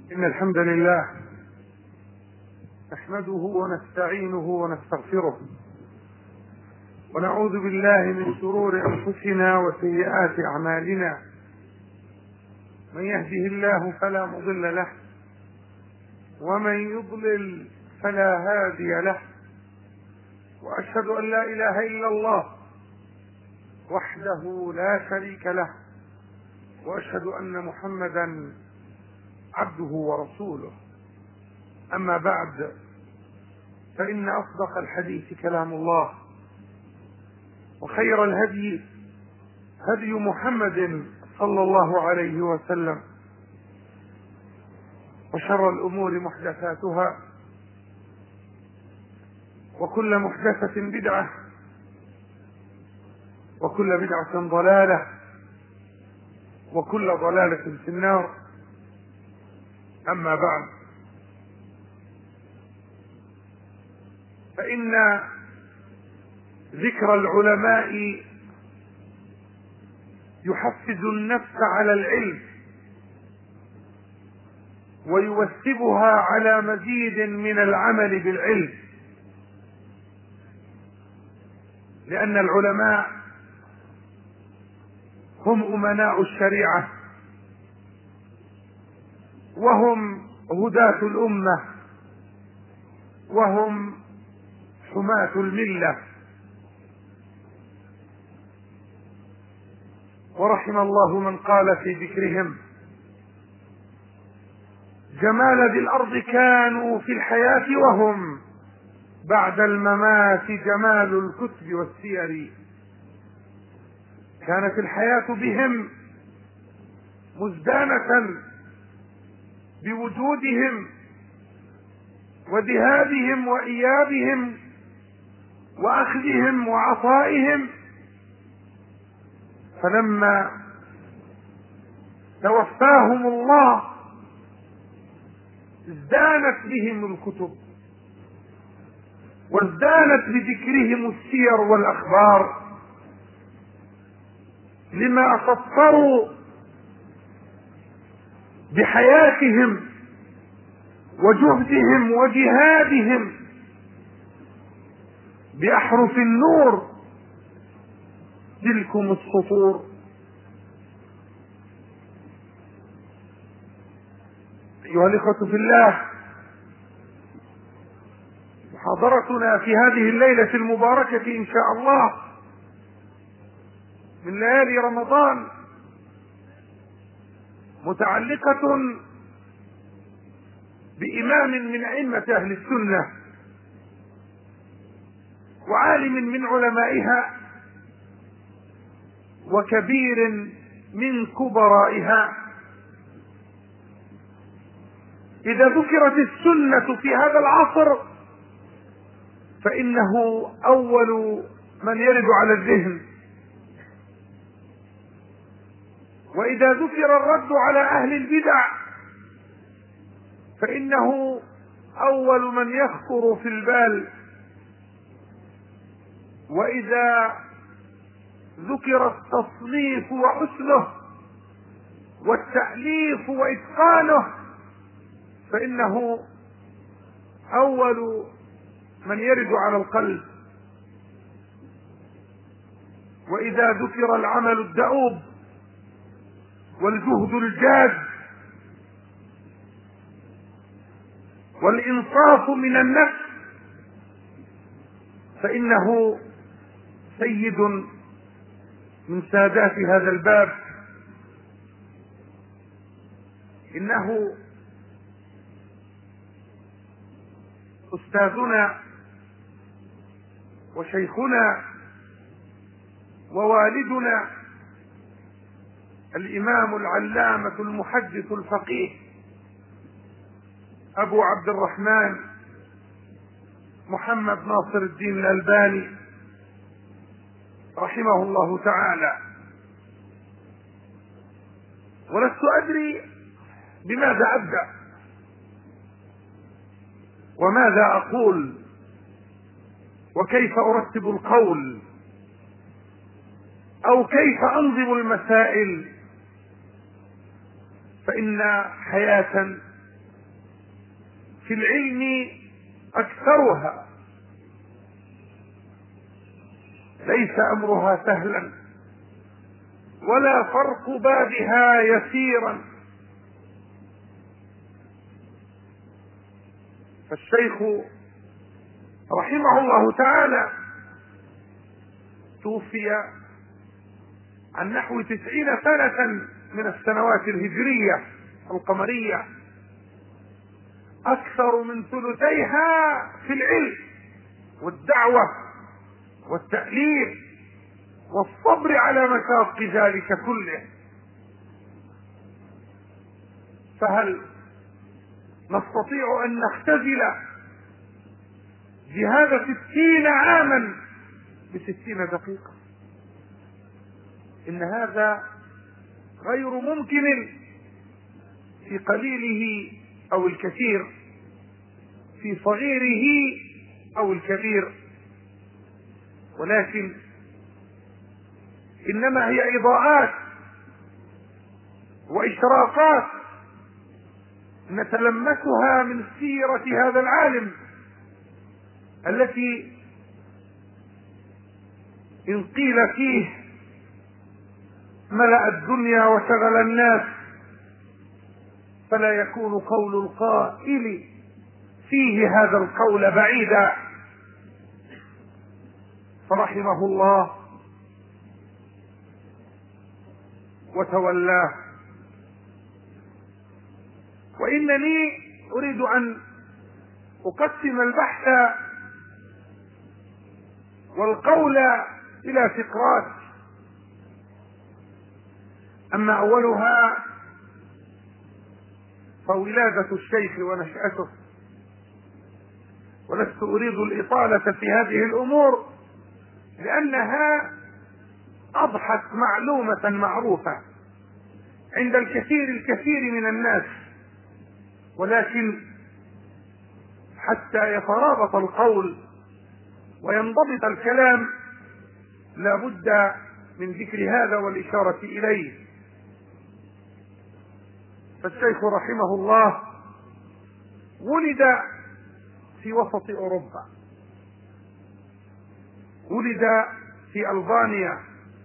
إن الحمد لله نحمده ونستعينه ونستغفره ونعوذ بالله من شرور أنفسنا وسيئات أعمالنا. من يهده الله فلا مضل له ومن يضلل فلا هادي له، وأشهد أن لا إله إلا الله وحده لا شريك له، وأشهد أن محمدا عبده ورسوله. أما بعد، فإن أصدق الحديث كلام الله، وخير الهدي هدي محمد صلى الله عليه وسلم، وشر الأمور محدثاتها، وكل محدثة بدعة، وكل بدعة ضلالة، وكل ضلالة في النار. أما بعد، فإن ذكر العلماء يحفز النفس على العلم ويوثبها على مزيد من العمل بالعلم، لأن العلماء هم أمناء الشريعة، وهم هداة الأمة، وهم حماة الملة. ورحم الله من قال في ذكرهم: جمال ذي الأرض كانوا في الحياة، وهم بعد الممات جمال الكتب والسير. كانت الحياة بهم مزدانة بوجودهم وذهابهم وإيابهم وأخذهم وعطائهم، فلما توفاهم الله ازدانت بهم الكتب وازدانت بذكرهم السير والأخبار، لما سطروا بحياتهم وجهدهم وجهادهم بأحرف النور تلكم السطور. أيها الإخوة في الله، محاضرتنا في هذه الليلة المباركة إن شاء الله من ليالي رمضان متعلقة بإمام من أئمة أهل السنة وعالم من علمائها وكبير من كبرائها. إذا ذكرت السنة في هذا العصر فإنه أول من يرد على الذهن، وإذا ذكر الرد على أهل البدع فإنه أول من يخطر في البال، وإذا ذكر التصنيف وحسنه والتأليف وإتقانه فإنه أول من يرد على القلب، وإذا ذكر العمل الدؤوب والجهد الجاد والإنصاف من النفس فإنه سيد من سادات هذا الباب. إنه أستاذنا وشيخنا ووالدنا الإمام العلامة المحدث الفقيه أبو عبد الرحمن محمد ناصر الدين الألباني رحمه الله تعالى. ولست أدري بماذا أبدأ وماذا أقول وكيف أرتب القول أو كيف أنظم المسائل، فإن حياة في العلم أكثرها، ليس أمرها سهلا ولا فرق بابها يسيرا. فالشيخ رحمه الله تعالى توفي عن نحو 90 سنة من السنوات الهجرية القمرية، أكثر من ثلثيها في العلم والدعوة والتأليف والصبر على مشاق ذلك كله. فهل نستطيع أن نختزل جهاد 60 عاما ب60 دقيقة؟ إن هذا غير ممكن في قليله أو الكثير، في صغيره أو الكبير، ولكن إنما هي إضاءات وإشراقات نتلمسها من سيرة هذا العالم التي إن قيل فيه ملأ الدنيا وشغل الناس فلا يكون قول القائل فيه هذا القول بعيدا. فرحمه الله وتولاه. وإنني أريد أن أقسم البحث والقول إلى فقرات. أما أولها فولادة الشيخ ونشأته، ولست أريد الإطالة في هذه الأمور لأنها أضحت معلومة معروفة عند الكثير من الناس، ولكن حتى يترابط القول وينضبط الكلام لا بد من ذكر هذا والإشارة إليه. فالشيخ رحمه الله ولد في وسط أوروبا، ولد في ألبانيا،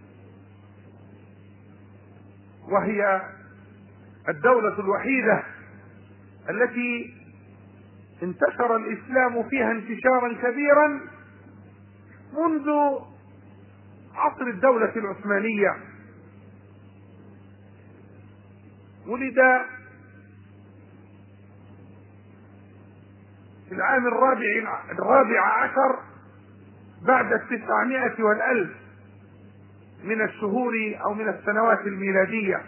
وهي الدولة الوحيدة التي انتشر الإسلام فيها انتشارا كبيرا منذ عصر الدولة العثمانية. ولد في العام الرابع عشر بعد 900 و1000 من الشهور أو من السنوات الميلادية.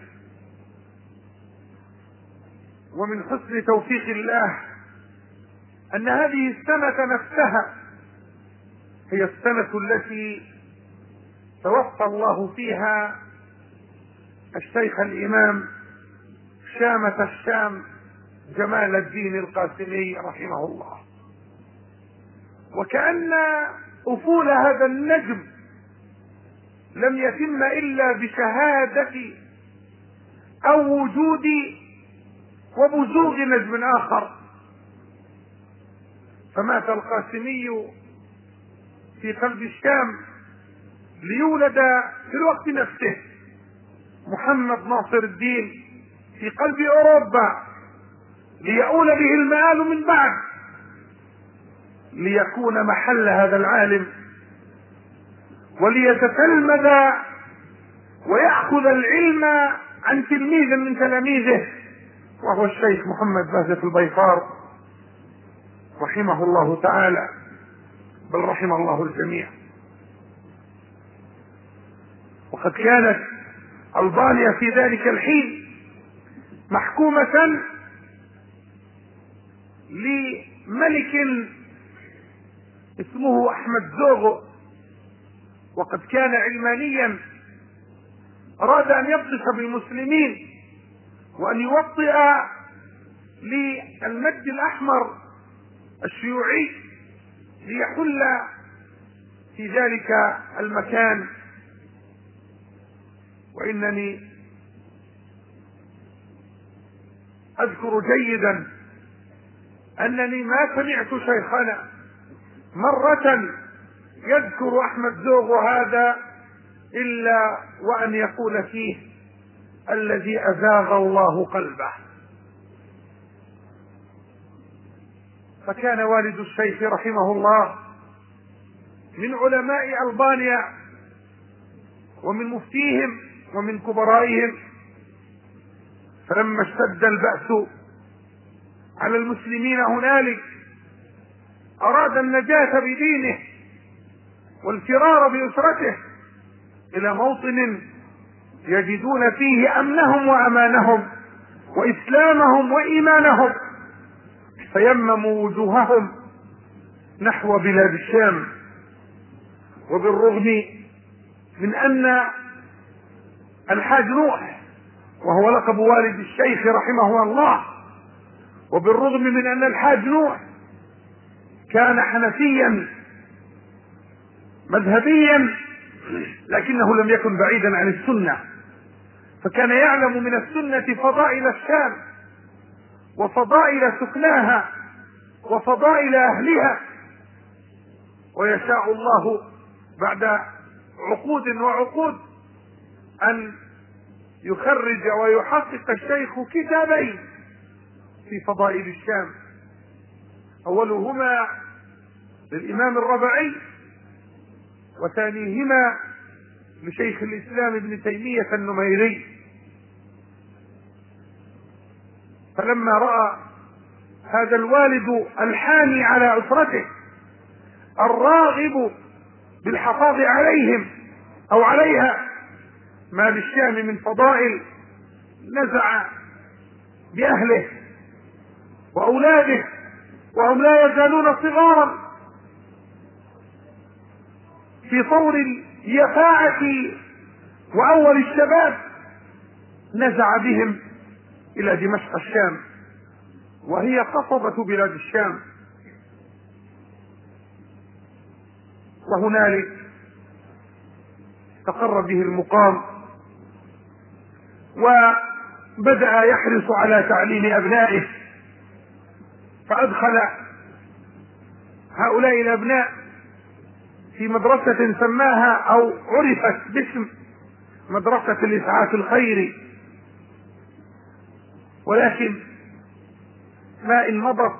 ومن حسن توفيق الله أن هذه السنة نفسها هي السنة التي توفى الله فيها الشيخ الإمام شامة الشام جمال الدين القاسمي رحمه الله. وكأن أفول هذا النجم لم يتم إلا بشهادة أو وجود وبزوغ نجم آخر. فمات القاسمي في قلب الشام ليولد في الوقت نفسه محمد ناصر الدين في قلب أوروبا ليؤول به المآل من بعد، ليكون محل هذا العالم وليتتلمذ ويأخذ العلم عن تلميذ من تلاميذه، وهو الشيخ محمد بهجة البيطار رحمه الله تعالى، بل رحم الله الجميع. وقد كانت ألبانيا في ذلك الحين محكومة لملك اسمه أحمد زوغو، وقد كان علمانيا أراد أن يبطش بالمسلمين وأن يوطئ للمد الأحمر الشيوعي ليحل في ذلك المكان. وإنني أذكر جيدا أنني ما سمعت شيخنا مرة يذكر أحمد زوغ هذا إلا وأن يقول فيه الذي أزاغ الله قلبه. فكان والد الشيخ رحمه الله من علماء ألبانيا ومن مفتيهم ومن كبرائهم، فلما اشتد البأس على المسلمين هنالك أراد النجاة بدينه والفرار بأسرته إلى موطن يجدون فيه أمنهم وأمانهم وإسلامهم وإيمانهم، فيمموا وجوههم نحو بلاد الشام. وبالرغم من أن الحاج نوح وهو لقب والد الشيخ رحمه الله، وبالرغم من أن الحاج نوح كان حنفيا مذهبيا، لكنه لم يكن بعيدا عن السنة، فكان يعلم من السنة فضائل الشام وفضائل سكناها وفضائل أهلها. ويشاء الله بعد عقود وعقود أن يخرج ويحقق الشيخ كتابين في فضائل الشام، أولهما للإمام الربعي وثانيهما لشيخ الإسلام ابن تيمية النميري. فلما رأى هذا الوالد الحاني على أسرته الراغب بالحفاظ عليهم أو عليها ما للشام من فضائل، نزع بأهله وأولاده وهم لا يزالون صغارا في طور اليفاعة وأول الشباب، نزع بهم إلى دمشق الشام وهي قصبة بلاد الشام، وهنالك استقر به المقام وبدأ يحرص على تعليم أبنائه، فأدخل هؤلاء الأبناء في مدرسة سماها أو عرفت باسم مدرسة الإسعاف الخيري. ولكن ما إن مضت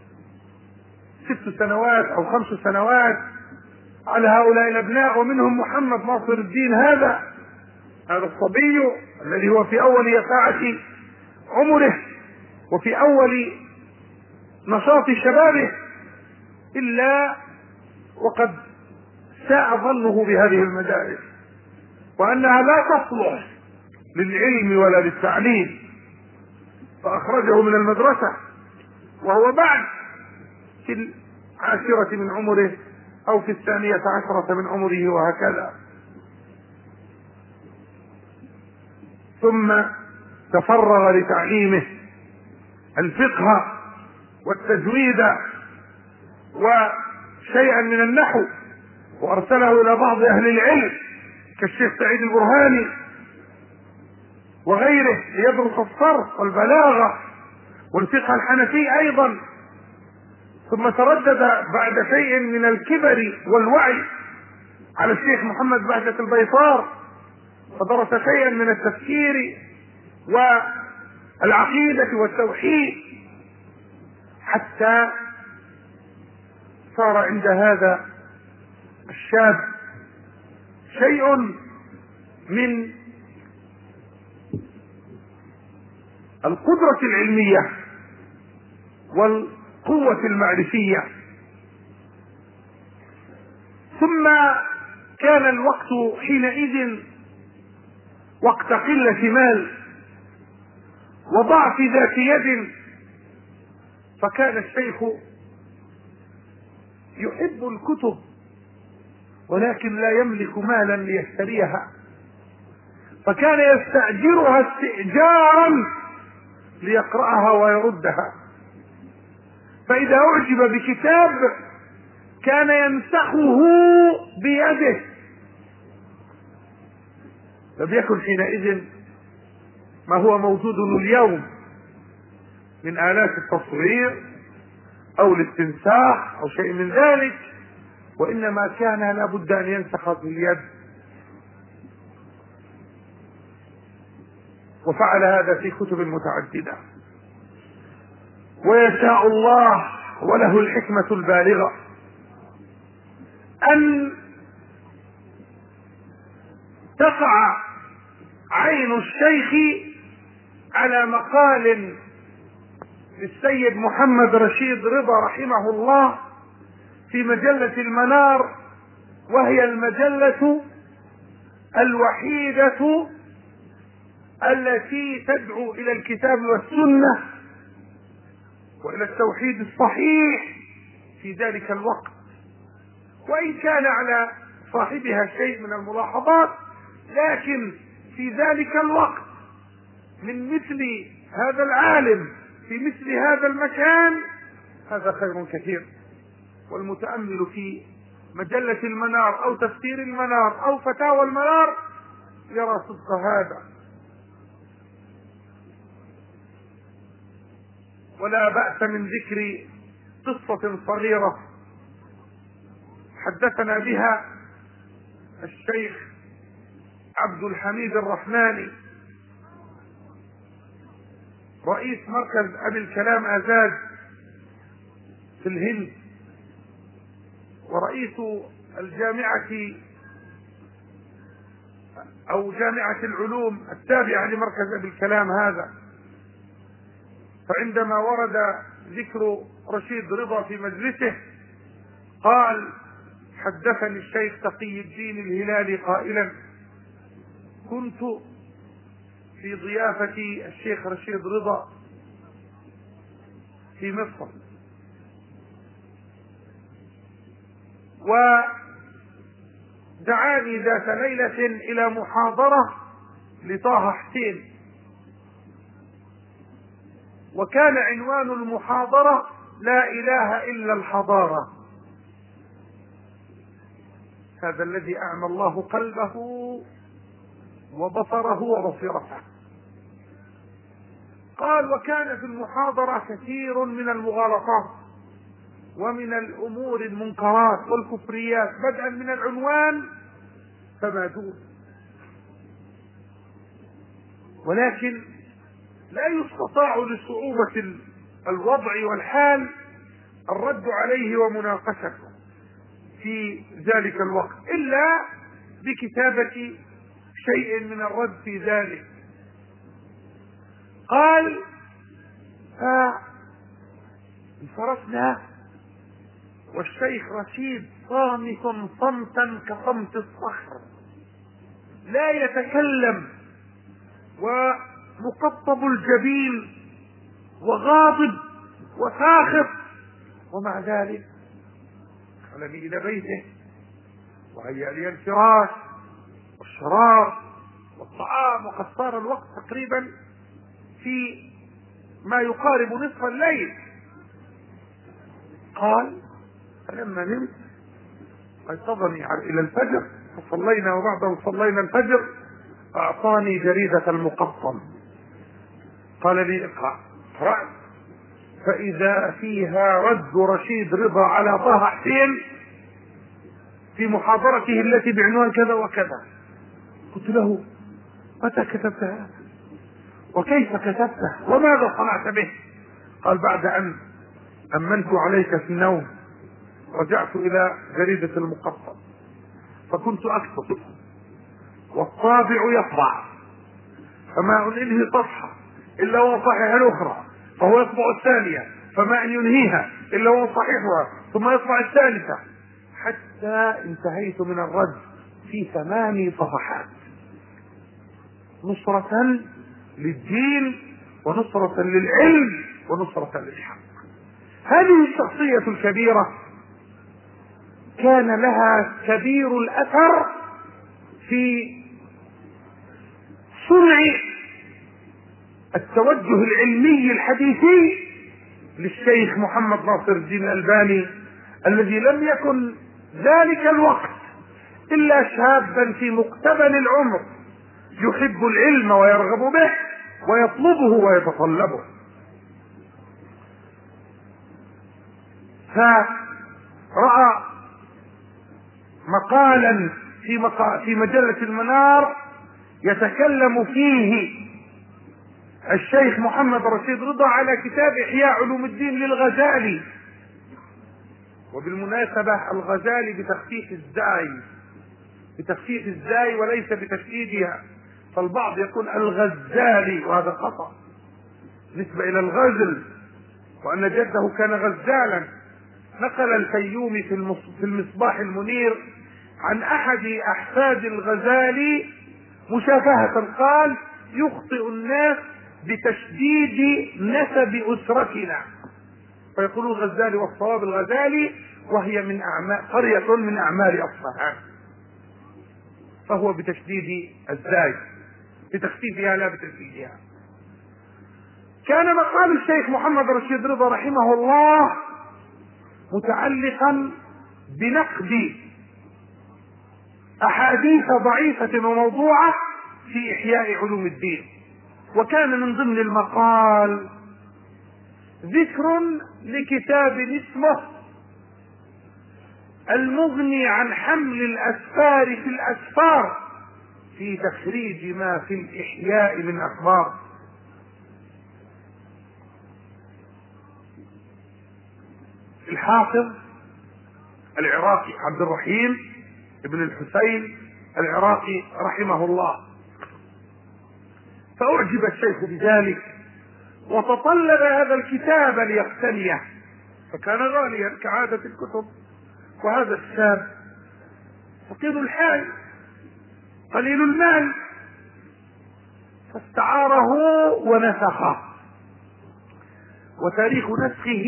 6 سنوات أو 5 سنوات على هؤلاء الأبناء، ومنهم محمد ناصر الدين هذا الصبي الذي هو في أول يفاعة عمره وفي أول نشاط شبابه، إلا وقد ساء ظنه بهذه المدارس وأنها لا تصلح للعلم ولا للتعليم، فأخرجه من المدرسة وهو بعد في 10 من عمره أو في 12 من عمره وهكذا. ثم تفرغ لتعليمه الفقه والتجويد وشيئا من النحو، وأرسله إلى بعض أهل العلم كالشيخ سعيد البرهاني وغيره ليدرس الصرف والبلاغة والفقه الحنفي أيضا. ثم تردد بعد شيء من الكبر والوعي على الشيخ محمد بهجة البيطار، فدرس شيئا من التفكير والعقيدة والتوحيد، حتى صار عند هذا الشاب شيء من القدرة العلمية والقوة المعرفية. ثم كان الوقت حينئذ وقت قلة مال وضعف ذات يد، فكان الشيخ يحب الكتب ولكن لا يملك مالا ليشتريها، فكان يستأجرها استئجارا ليقرأها ويردها، فإذا أعجب بكتاب كان يمسحه بيده. لم يكن حينئذ ما هو موجود اليوم من آلات التصوير أو الاستنساخ أو شيء من ذلك، وإنما كان لابد أن ينسخ باليد، وفعل هذا في كتب متعددة. ويشاء الله وله الحكمة البالغة أن تقع عين الشيخ على مقال للسيد محمد رشيد رضا رحمه الله في مجلة المنار، وهي المجلة الوحيدة التي تدعو إلى الكتاب والسنة وإلى التوحيد الصحيح في ذلك الوقت، وإن كان على صاحبها شيء من الملاحظات، لكن في ذلك الوقت من مثل هذا العالم في مثل هذا المكان هذا خير كثير. والمتأمل في مجلة المنار أو تفسير المنار أو فتاوى المنار يرى صدق هذا. ولا بأس من ذكر قصة صغيرة حدثنا بها الشيخ عبد الحميد الرحماني رئيس مركز أبي الكلام آزاد في الهند، ورئيس الجامعة أو جامعة العلوم التابعة لمركز أبي الكلام هذا. فعندما ورد ذكر رشيد رضا في مجلسه قال: حدثني الشيخ تقي الدين الهلالي قائلا: كنت في ضيافة الشيخ رشيد رضا في مصر، ودعاني ذات ليلة إلى محاضرة لطه حسين، وكان عنوان المحاضرة لا إله إلا الحضارة. هذا الذي أعمى الله قلبه وبصره وبصيرته. قال: وكان في المحاضرة كثير من المغالطات ومن الأمور المنكرات والكفريات بدءا من العنوان فما دون، ولكن لا يستطاع لصعوبة الوضع والحال الرد عليه ومناقشته في ذلك الوقت إلا بكتابة شيء من الرد في ذلك. قال: انصرفنا والشيخ رشيد صامت صمتا كصمت الصخر، لا يتكلم، ومقطب الجبين وغاضب وساخط، ومع ذلك دخلني إلى بيته وهيأ لي الفراش والشراب والطعام، وقد صار الوقت تقريبا في ما يقارب نصف الليل. قال: فلما نمت ايقظني إلى الفجر فصلينا، وبعده صلينا الفجر، أعطاني جريدة المقطم قال لي: اقرأ. قرأت فإذا فيها رد رشيد رضا على طه حسين في محاضرته التي بعنوان كذا وكذا. قلت له: متى كتبت هذا؟ وكيف كتبته؟ وماذا صنعت به؟ قال: بعد أن أمنت عليك في النوم رجعت إلى جريدة المقطم فكنت أكتب، والطابع يطبع، فما أن ينهي صفحة إلا وصحح الأخرى، فهو يطبع الثانية، فما أن ينهيها إلا وصححها ثم يطبع الثالثة، حتى انتهيت من الرد في 8 صفحات، نصرة للدين ونصرة للعلم ونصرة للحق. هذه الشخصية الكبيرة كان لها كبير الأثر في صنع التوجه العلمي الحديثي للشيخ محمد ناصر الدين الألباني، الذي لم يكن ذلك الوقت إلا شابا في مقتبل العمر يحب العلم ويرغب به ويطلبه ويتطلبه. فرأى مقالا في مجلة المنار يتكلم فيه الشيخ محمد رشيد رضا على كتاب إحياء علوم الدين للغزالي. وبالمناسبة الغزالي بتخفيف الزاي وليس بتشديدها، فالبعض يقول الغزالي وهذا خطأ نسبة إلى الغزل، وأن جده كان غزالا. نقل الفيومي في المصباح المنير عن أحد أحفاد الغزالي مشافهة، قال يخطئ الناس بتشديد نسب أسرتنا، فيقولون الغزالي والصواب الغزالي، وهي من قرية من أعمال أصفهان، فهو بتشديد الزاي، بتخفيفها لا بتشديدها. كان مقال الشيخ محمد رشيد رضا رحمه الله متعلقا بنقد أحاديث ضعيفة وموضوعة في إحياء علوم الدين، وكان من ضمن المقال ذكر لكتاب اسمه المغني عن حمل الأسفار في الأسفار في تخريج ما في الإحياء من أخبار. الحافظ العراقي عبد الرحيم ابن الحسين العراقي رحمه الله، فأعجب الشيخ بذلك وتطلب هذا الكتاب ليقتنيه، فكان غاليا كعادة الكتب، وهذا الشاب فقير الحال قليل المال، فاستعاره ونسخه، وتاريخ نسخه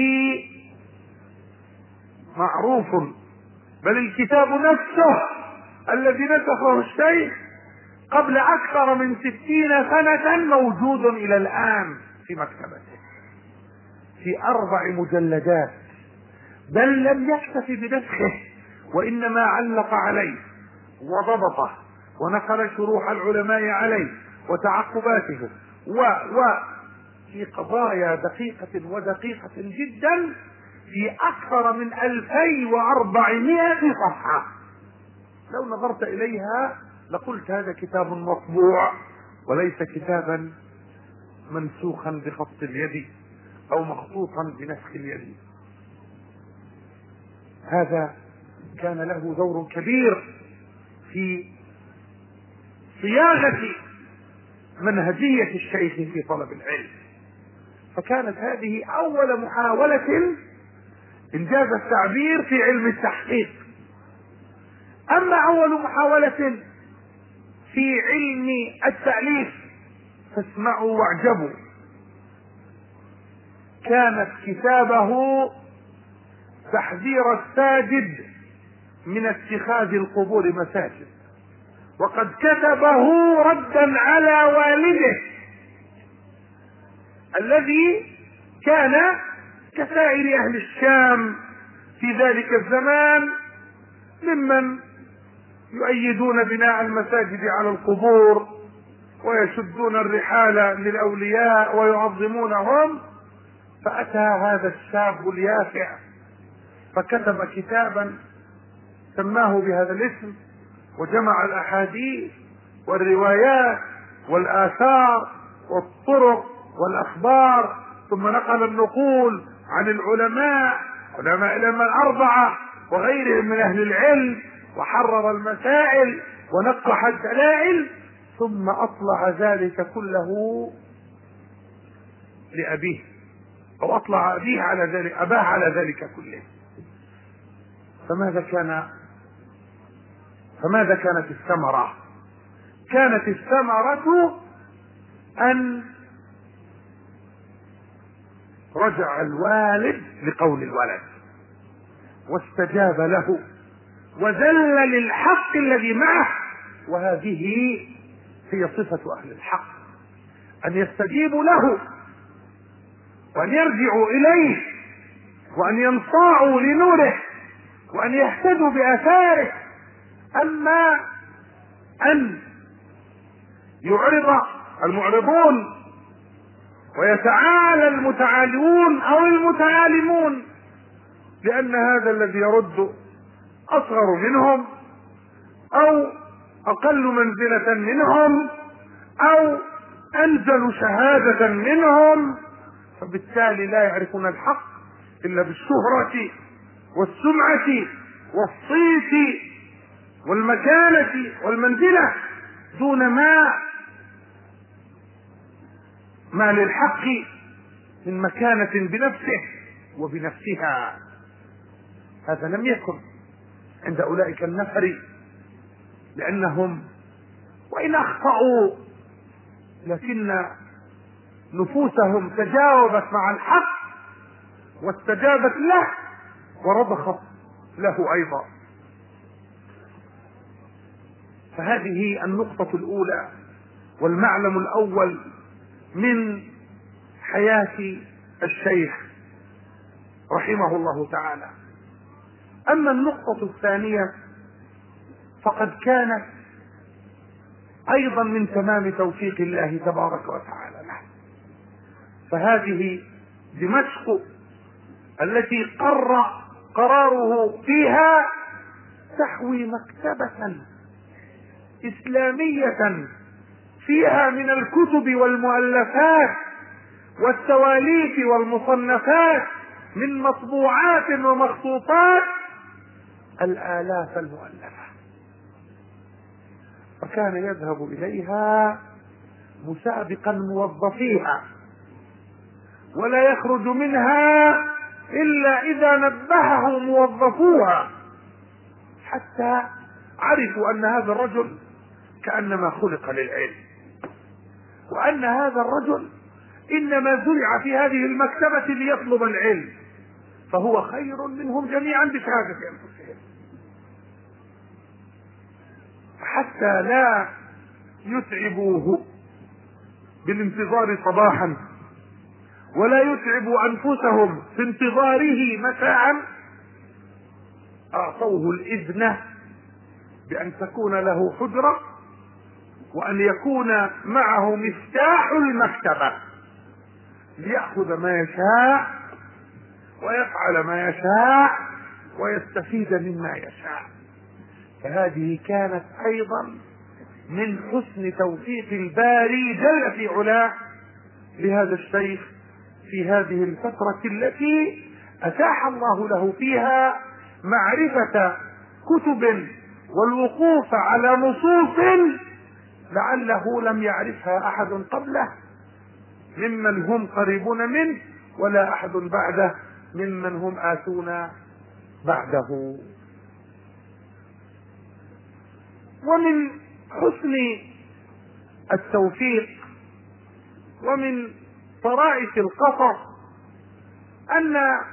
معروف، بل الكتاب نفسه الذي نسخه الشيخ قبل أكثر من 60 سنة موجود إلى الآن في مكتبته في 4 مجلدات، بل لم يكتف بنسخه، وإنما علق عليه وضبطه ونقل شروح العلماء عليه وتعقباته في قضايا دقيقة ودقيقة جدا في أكثر من 2400 صفحة. لو نظرت إليها لقلت هذا كتاب مطبوع وليس كتابا منسوخا بخط اليد أو مخطوطا بنسخ اليد. هذا كان له دور كبير في صياغة منهجية الشيخ في طلب العلم، فكانت هذه أول محاولة إنجاز التعبير في علم التحقيق. أما أول محاولة في علم التأليف فاسمعوا واعجبوا، كانت كتابه تحذير الساجد من اتخاذ القبور مساجد، وقد كتبه ردا على والده الذي كان كسائر أهل الشام في ذلك الزمان ممن يؤيدون بناء المساجد على القبور ويشدون الرحال للأولياء ويعظمونهم. فأتى هذا الشاب اليافع فكتب كتابا سماه بهذا الاسم، وجمع الأحاديث والروايات والآثار والطرق والأخبار، ثم نقل النقول عن علماء الأربعة وغيرهم من أهل العلم، وحرر المسائل ونقح الدلائل، ثم أطلع ذلك كله لأبيه، أو أطلع أبيه على ذلك، أباه على ذلك كله. فماذا كانت الثمرة؟ كانت الثمرة أن رجع الوالد لقول الولد واستجاب له وذل للحق الذي معه، وهذه هي صفة أهل الحق، أن يستجيبوا له وأن يرجعوا إليه وأن ينصاعوا لنوره وأن يهتدوا بآثاره. أما أن يعرض المعرضون ويتعالى المتعالون أو المتعالمون لأن هذا الذي يرد أصغر منهم أو أقل منزلة منهم أو أنزل شهادة منهم، فبالتالي لا يعرفون الحق إلا بالشهرة والسمعة والصيت والمكانة والمنزلة، دون ما للحق من مكانة بنفسه وبنفسها. هذا لم يكن عند أولئك النفر، لأنهم وإن أخطأوا لكن نفوسهم تجاوبت مع الحق واستجابت له ورضخت له أيضا. فهذه النقطة الأولى والمعلم الأول من حياة الشيخ رحمه الله تعالى. أما النقطة الثانية فقد كانت أيضا من تمام توفيق الله تبارك وتعالى له. فهذه دمشق التي قراره فيها تحوي مكتبة إسلامية فيها من الكتب والمؤلفات والتواليف والمصنفات من مطبوعات ومخطوطات الآلاف المؤلفة، فكان يذهب إليها مسابقا موظفيها ولا يخرج منها إلا إذا نبهه موظفوها، حتى عرفوا أن هذا الرجل كأنما خلق للعلم، وأن هذا الرجل إنما زرع في هذه المكتبة ليطلب العلم، فهو خير منهم جميعا بشهادة أنفسهم، حتى لا يتعبوه بالانتظار صباحا ولا يتعبوا أنفسهم في انتظاره مساء. أعطوه الإذن بأن تكون له حجرة وأن يكون معه مفتاح المكتبة ليأخذ ما يشاء ويفعل ما يشاء ويستفيد مما يشاء. فهذه كانت أيضا من حسن توفيق الباري جل في علاه لهذا الشيخ في هذه الفترة التي أتاح الله له فيها معرفة كتب والوقوف على نصوص لعله لم يعرفها أحد قبله ممن هم قريبون منه ولا أحد بعده ممن هم آتون بعده. ومن حسن التوفيق ومن طرائف القصص أن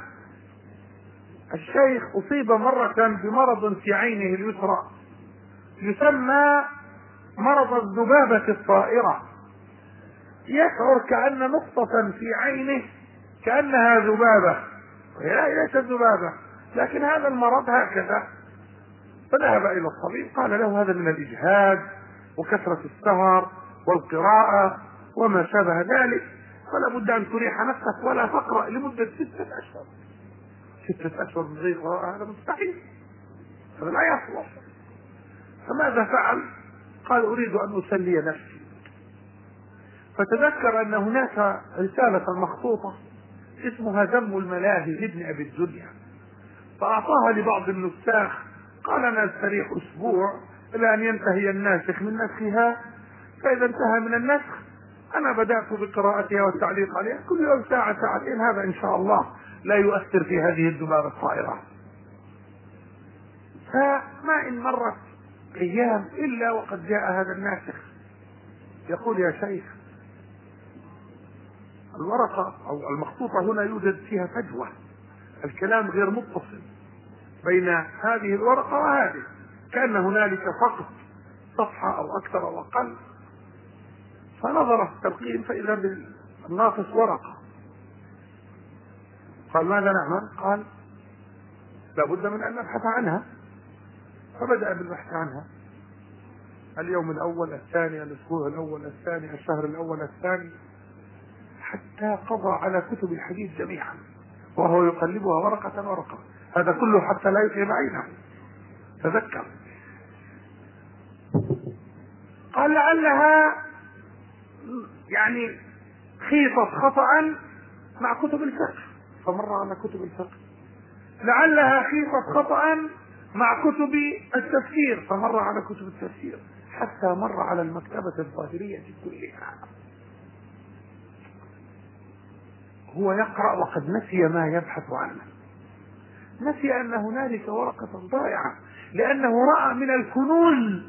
الشيخ أصيب مرة بمرض في عينه اليسرى يسمى مرض الذبابة الطائرة، يشعر كأن نقطة في عينه كأنها ذبابة وهي ليست ذبابة، لكن هذا المرض هكذا. فذهب إلى الطبيب قال له هذا من الإجهاد وكثرة السهر والقراءة وما شابه ذلك، فلا بد أن تريح نفسك ولا تقرأ لمدة 6 أشهر. 6 أشهر من غير قراءة هذا مستحيل، هذا لا يصلح. فماذا فعل؟ قال أريد أن أسلي نفسي، فتذكر أن هناك رسالة مخطوطة اسمها ذم الملاهي لابن أبي الدنيا، فأعطاها لبعض النساخ، قال أنا أستريح أسبوع إلى أن ينتهي الناسخ من نسخها، فإذا انتهى من النسخ أنا بدأت بقراءتها والتعليق عليها كل يوم ساعة ساعتين، هذا إن شاء الله لا يؤثر في هذه الذبابة الطائرة. فما إن مرت أيام إلا وقد جاء هذا الناسخ يقول يا شيخ الورقة أو المخطوطة هنا يوجد فيها فجوة، الكلام غير متصل بين هذه الورقة وهذه، كأن هنالك فقط صفحة أو أكثر أو أقل. فنظر في الترقيم فإذا بالناقص ورقة. قال ماذا نعمل؟ قال لابد من أن نبحث عنها. فبدأ بالبحث عنها اليوم الأول الثاني الأسبوع الأول الثاني الشهر الأول الثاني، حتى قضى على كتب الحديث جميعا وهو يقلبها ورقة ورقة. هذا كله حتى لا يتعب عينه. تذكر. قال لعلها يعني خيطت خطأ مع كتب الفقه فمر على كتب الفقه، لعلها خيطت خطأ مع كتب التفسير فمر على كتب التفسير، حتى مر على المكتبة الظاهرية كلها. هو يقرأ وقد نسي ما يبحث عنه، نسي أن هنالك ورقة ضائعة، لأنه رأى من الكنوز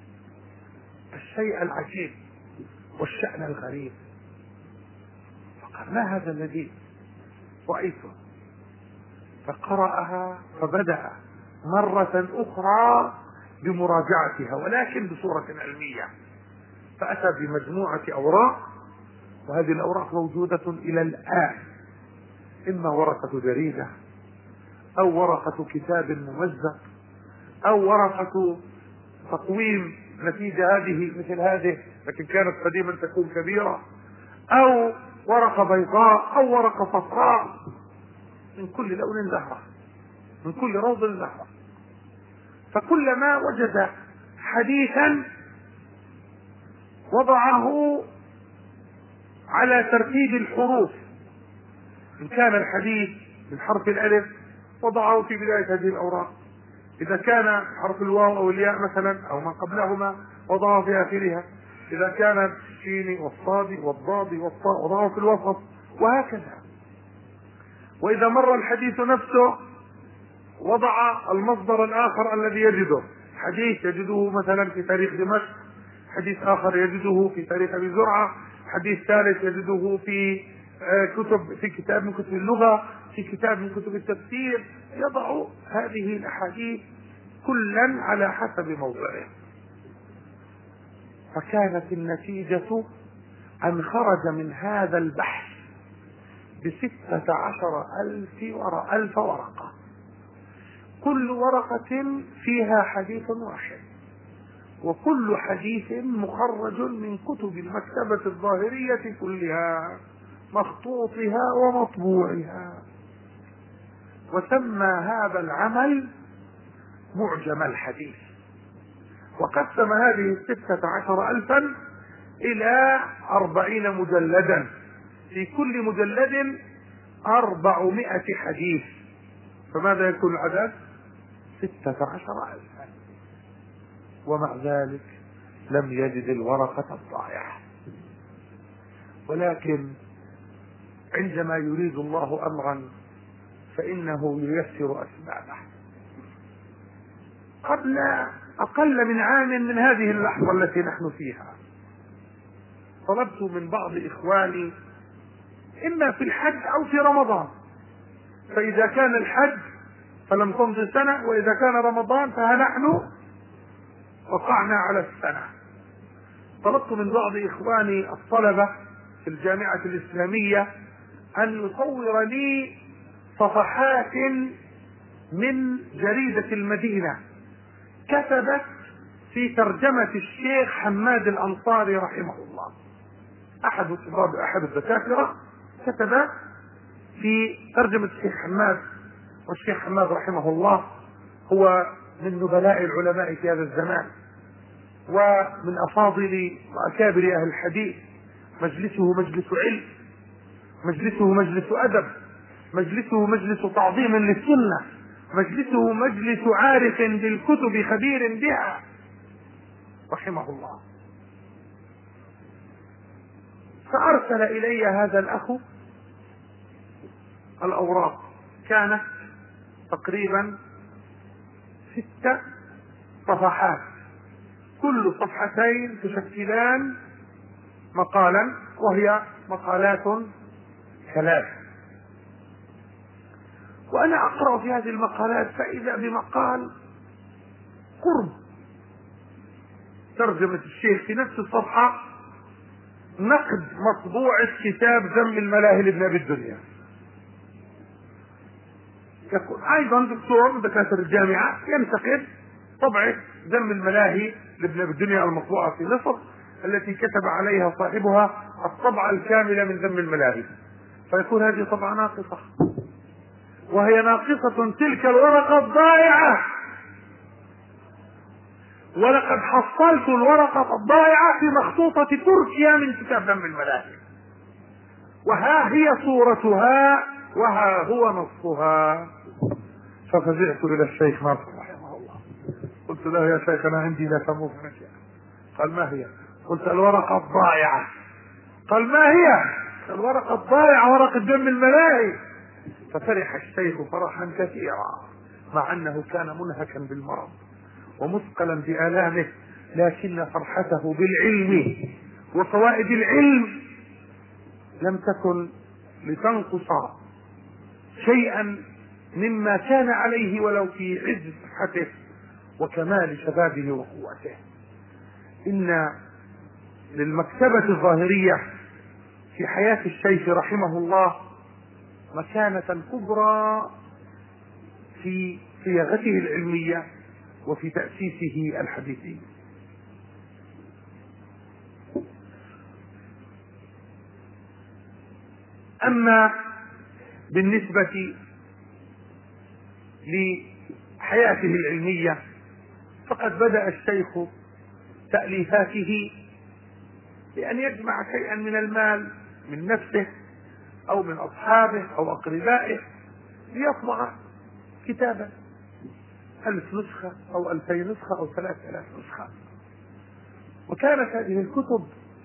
الشيء العجيب والشأن الغريب. فقال ما هذا الذي رأيته؟ فقرأها فبدأ مرة أخرى بمراجعتها ولكن بصورة علمية، فأتى بمجموعة أوراق، وهذه الأوراق موجودة إلى الآن، إما ورقة جريدة أو ورقة كتاب ممزق أو ورقة تقويم نتيجة هذه مثل هذه، لكن كانت قديما تكون كبيرة، أو ورقة بيضاء أو ورقة صفراء، من كل لون زهرة، من كل روض زهرة. فكلما وجد حديثا وضعه على ترتيب الحروف، إن كان الحديث من حرف الألف وضعه في بداية هذه الأوراق، إذا كان حرف الواو أو الياء مثلا أو ما قبلهما وضعه في آخرها، إذا كان الشين والصاد والضاد والطاء وضعه في الوسط، وهكذا. وإذا مر الحديث نفسه وضع المصدر الآخر الذي يجده، حديث يجده مثلا في تاريخ دمشق، حديث آخر يجده في تاريخ أبي زرعة، حديث ثالث يجده في كتاب من كتب اللغة، في كتاب من كتب التفسير، يضع هذه الأحاديث كلا على حسب موضعه. فكانت النتيجة أن خرج من هذا البحث ب16,000 ورقة، كل ورقة فيها حديث واحد، وكل حديث مخرج من كتب المكتبة الظاهرية كلها، مخطوطها ومطبوعها. وسمى هذا العمل معجم الحديث، وقسم هذه 16,000 إلى 40 مجلدا، في كل مجلد 400 حديث، فماذا يكون العدد؟ 16,000. ومع ذلك لم يجد الورقة الضائعة. ولكن عندما يريد الله أمرا فإنه ييسر أسبابه. قبل أقل من عام من هذه اللحظة التي نحن فيها، طلبت من بعض إخواني إما في الحج أو في رمضان، فإذا كان الحج فلم تمض سنة، وإذا كان رمضان فها نحن وقعنا على السنة. طلبت من بعض إخواني الطلبة في الجامعة الإسلامية أن يصور لي صفحات من جريدة المدينة كتبت في ترجمة الشيخ حماد الأنصاري رحمه الله، أحد الدكاترة كتب في ترجمة الشيخ حماد. والشيخ حماد رحمه الله هو من نبلاء العلماء في هذا الزمان، ومن أفاضل وأكابر أهل الحديث. مجلسه مجلس علم، مجلسه مجلس أدب، مجلسه مجلس تعظيم للسنة، مجلسه مجلس عارف بالكتب خبير بها رحمه الله. فأرسل إلي هذا الأخ الأوراق، كانت تقريبا 6 صفحات، كل صفحتين تشكلان مقالا، وهي مقالات 3. وأنا أقرأ في هذه المقالات فإذا بمقال قرب ترجمة الشيخ في نفس الصفحة، نقد مطبوعة كتاب ذم الملاهي لابن أبي الدنيا. يقول أيضا دكتور من دكاترة الجامعة ينتقد طبعة ذم الملاهي لابن أبي الدنيا المطبوعة في مصر، التي كتب عليها صاحبها الطبعة الكاملة من ذم الملاهي، فيكون هذه طبعة ناقصة. وهي ناقصة تلك الورقة الضائعة، ولقد حصلت الورقة الضائعة في مخطوطة تركيا من كتاب دم الملائكة، وها هي صورتها وها هو نصها. ففزعت إلى الشيخ ناصر رحمه الله، قلت له يا شيخ أنا عندي لك مفاجأة. قال ما هي؟ قلت الورقة الضائعة. قال ما هي؟ الورقة الضائعة ورقة دم الملائكة. ففرح الشيخ فرحا كثيرا، مع أنه كان منهكا بالمرض ومثقلا بآلامه، لكن فرحته بالعلم وفوائد العلم لم تكن لتنقص شيئا مما كان عليه ولو في عز صحته وكمال شبابه وقوته. إن للمكتبة الظاهرية في حياة الشيخ رحمه الله مكانة كبرى في صياغته العلمية وفي تأسيسه الحديثي. أما بالنسبة لحياته العلمية فقد بدأ الشيخ تأليفاته بأن يجمع شيئا من المال من نفسه أو من أصحابه أو أقربائه ليطبع كتابا 1000 نسخة أو 2000 نسخة أو 3000 نسخة. وكانت هذه الكتب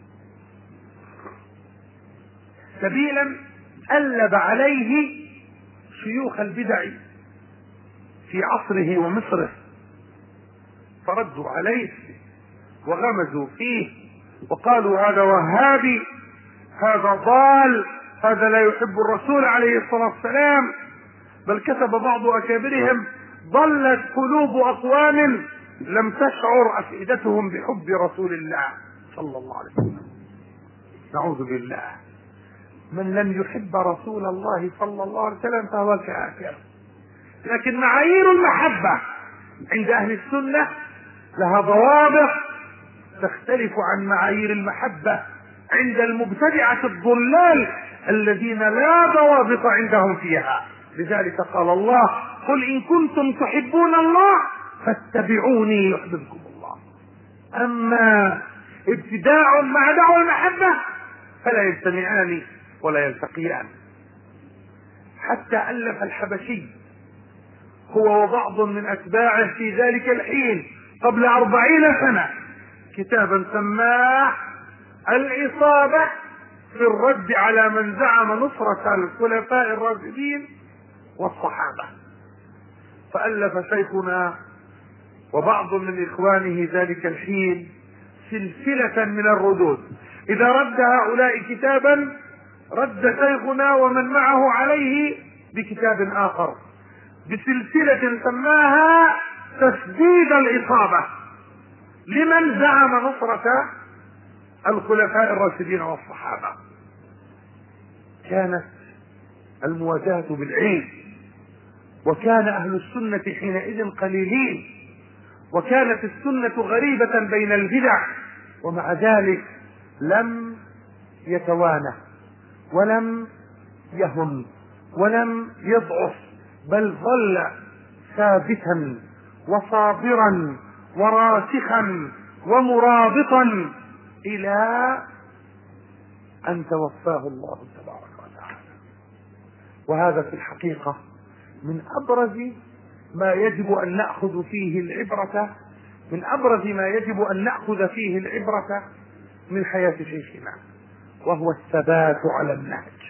سبيلا ألب عليه شيوخ البدع في عصره ومصره، فردوا عليه وغمزوا فيه وقالوا هذا وهابي، هذا ضال، هذا لا يحب الرسول عليه الصلاة والسلام. بل كتب بعض أكابرهم ضلت قلوب أقوام لم تشعر أفئدتهم بحب رسول الله صلى الله عليه وسلم. نعوذ بالله، من لم يحب رسول الله صلى الله عليه وسلم فهو كافر. لكن معايير المحبة عند أهل السنة لها ضوابط تختلف عن معايير المحبة عند المبتدعة الضلال الذين لا ضوابط عندهم فيها. لذلك قال الله قل إن كنتم تحبون الله فاتبعوني يحببكم الله. أما ابتداع مع دعوى المحبة فلا يجتمعان ولا يلتقيان. حتى ألف الحبشي هو وبعض من أتباعه في ذلك الحين قبل 40 سنة كتابا سماه الإصابة في الرد على من زعم نصرة الخلفاء الراشدين والصحابة. فألف شيخنا وبعض من إخوانه ذلك الحين سلسلة من الردود. إذا رد هؤلاء كتابا رد شيخنا ومن معه عليه بكتاب آخر بسلسلة سماها تسديد الإصابة لمن زعم نصرة الخلفاء الراشدين والصحابة. كانت المواجهة بالعلم، وكان أهل السنة حينئذ قليلين، وكانت السنة غريبة بين البدع، ومع ذلك لم يتوانى ولم يهن ولم يضعف، بل ظل ثابتا وصابرا وراسخا ومرابطا إلى أن توفاه الله تبارك وتعالى. وهذا في الحقيقة من أبرز ما يجب أن نأخذ فيه العبرة، من أبرز ما يجب أن نأخذ فيه العبرة من حياة شيخنا، وهو الثبات على النهج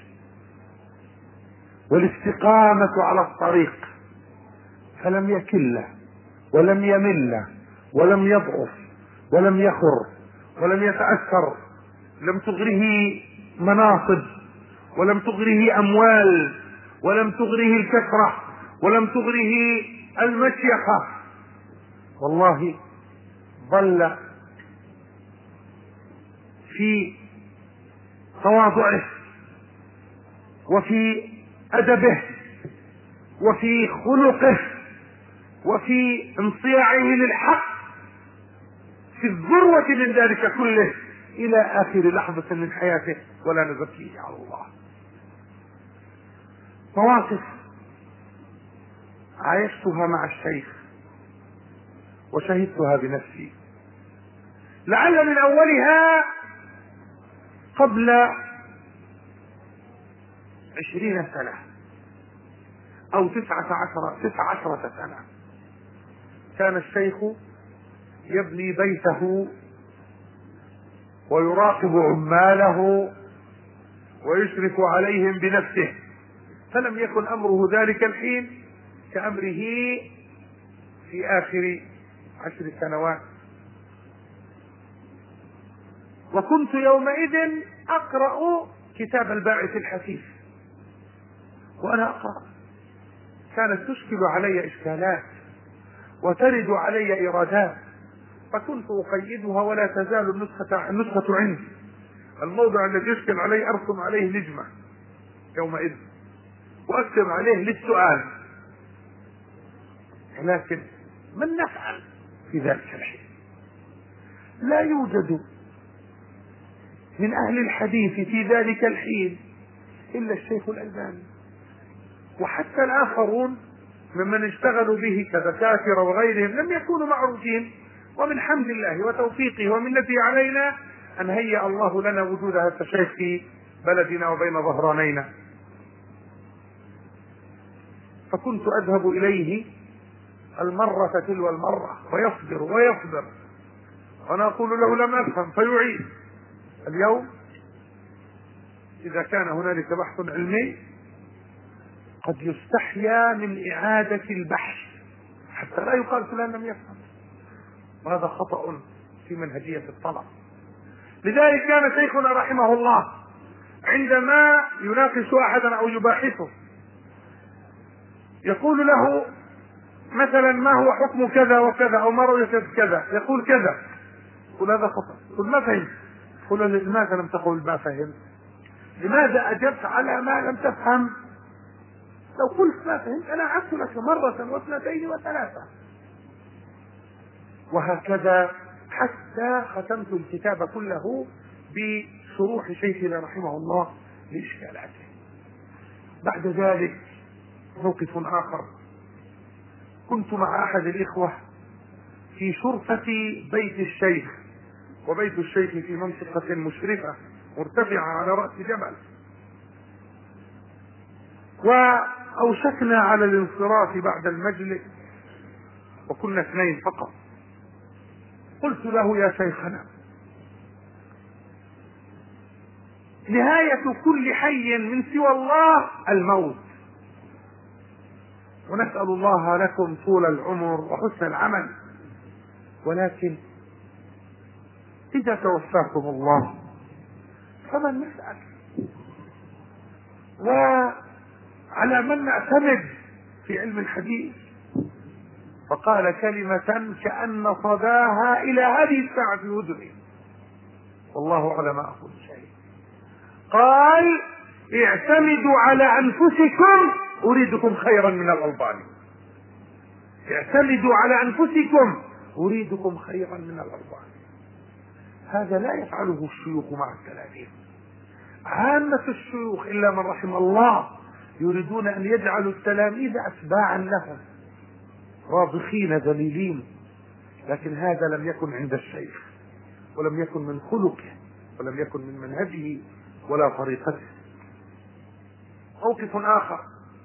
والاستقامة على الطريق، فلم يكل ولم يمل ولم يضعف ولم يخر ولم يتأثر. لم تغره مناصب ولم تغره أموال ولم تغره الكثرة ولم تغره المشيخة. والله ظل في تواضعه وفي أدبه وفي خلقه وفي انصياعه للحق في الذروة من ذلك كله إلى آخر لحظة من حياته، ولا نزكيه على الله. مواقف عايشتها مع الشيخ وشهدتها بنفسي، لعل من أولها قبل 20 سنة أو 19 سنة. كان الشيخ يبني بيته ويراقب عماله ويشرف عليهم بنفسه، فلم يكن أمره ذلك الحين كأمره في آخر 10 سنوات. وكنت يومئذ أقرأ كتاب الباعث الحثيث، وأنا أقرأ كانت تشكل علي إشكالات وترد علي إيرادات، فكنت أقيدها ولا تزال النسخة عندي. الموضع الذي يشكل عليه أرسم عليه نجمة يومئذ وأكتب عليه للسؤال، لكن من نفعل في ذلك الحين؟ لا يوجد من أهل الحديث في ذلك الحين إلا الشيخ الألباني، وحتى الآخرون ممن اشتغلوا به كدكاترة وغيرهم لم يكونوا معروفين. ومن حمد الله وتوفيقه ومنته علينا أن هيأ الله لنا وجود هذا الشيخ في بلدنا وبين ظهرانينا، فكنت أذهب إليه المرة تلو المرة ويصبر ويصبر، وأنا أقول له لم أفهم فيعيد. اليوم إذا كان هنالك بحث علمي قد يستحيا من إعادة البحث حتى لا يقال فلان لم يفهم، وهذا خطأ في منهجية الطلب. لذلك كان شيخنا رحمه الله عندما يناقش أحدا أو يباحثه يقول له مثلا ما هو حكم كذا وكذا أو ما رؤية كذا، يقول كذا، يقول هذا خطأ، يقول ما فهمت، يقول لماذا لم تقل ما فهمت؟ لماذا أجبت على ما لم تفهم؟ لو قلت ما فهمت أنا عدت لك مرة واثنتين وثلاثة. وهكذا حتى ختمت الكتاب كله بشروح شيخنا رحمه الله لإشكالاته. بعد ذلك موقف آخر، كنت مع أحد الإخوة في شرفة بيت الشيخ، وبيت الشيخ في منطقة مشرفة مرتفعة على رأس جبل، وأوشكنا على الانصراف بعد المجلس وكنا 2 فقط. قلت له يا شيخنا نهاية كل حي من سوى الله الموت، ونسأل الله لكم طول العمر وحسن العمل، ولكن إذا توفاكم الله فمن نسأل وعلى من نعتمد في علم الحديث؟ فقال كلمة كأن صداها إلى هذه الساعة في أذني، والله على ما أقول شيء. قال اعتمدوا على أنفسكم أريدكم خيرا من الألباني، اعتمدوا على أنفسكم أريدكم خيرا من الألباني. هذا لا يفعله الشيوخ مع التلاميذ، عامة الشيوخ إلا من رحم الله يريدون أن يجعلوا التلاميذ أتباعا لهم راضخين ذليلين، لكن هذا لم يكن عند الشيخ، ولم يكن من خلقه، ولم يكن من منهجه ولا طريقته. موقف آخر،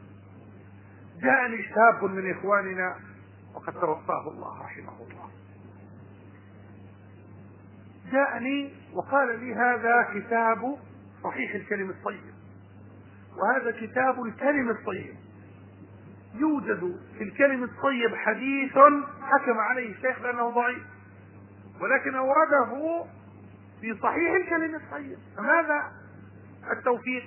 جاءني شاب من إخواننا وقد توفاه الله رحمه الله، جاءني وقال لي هذا كتاب صحيح الكلم الطيب، وهذا كتاب الكلم الطيب، يوجد في الكلم الطيب حديث حكم عليه الشيخ لأنه ضعيف، ولكن أورده في صحيح الكلم الطيب، فماذا التوفيق؟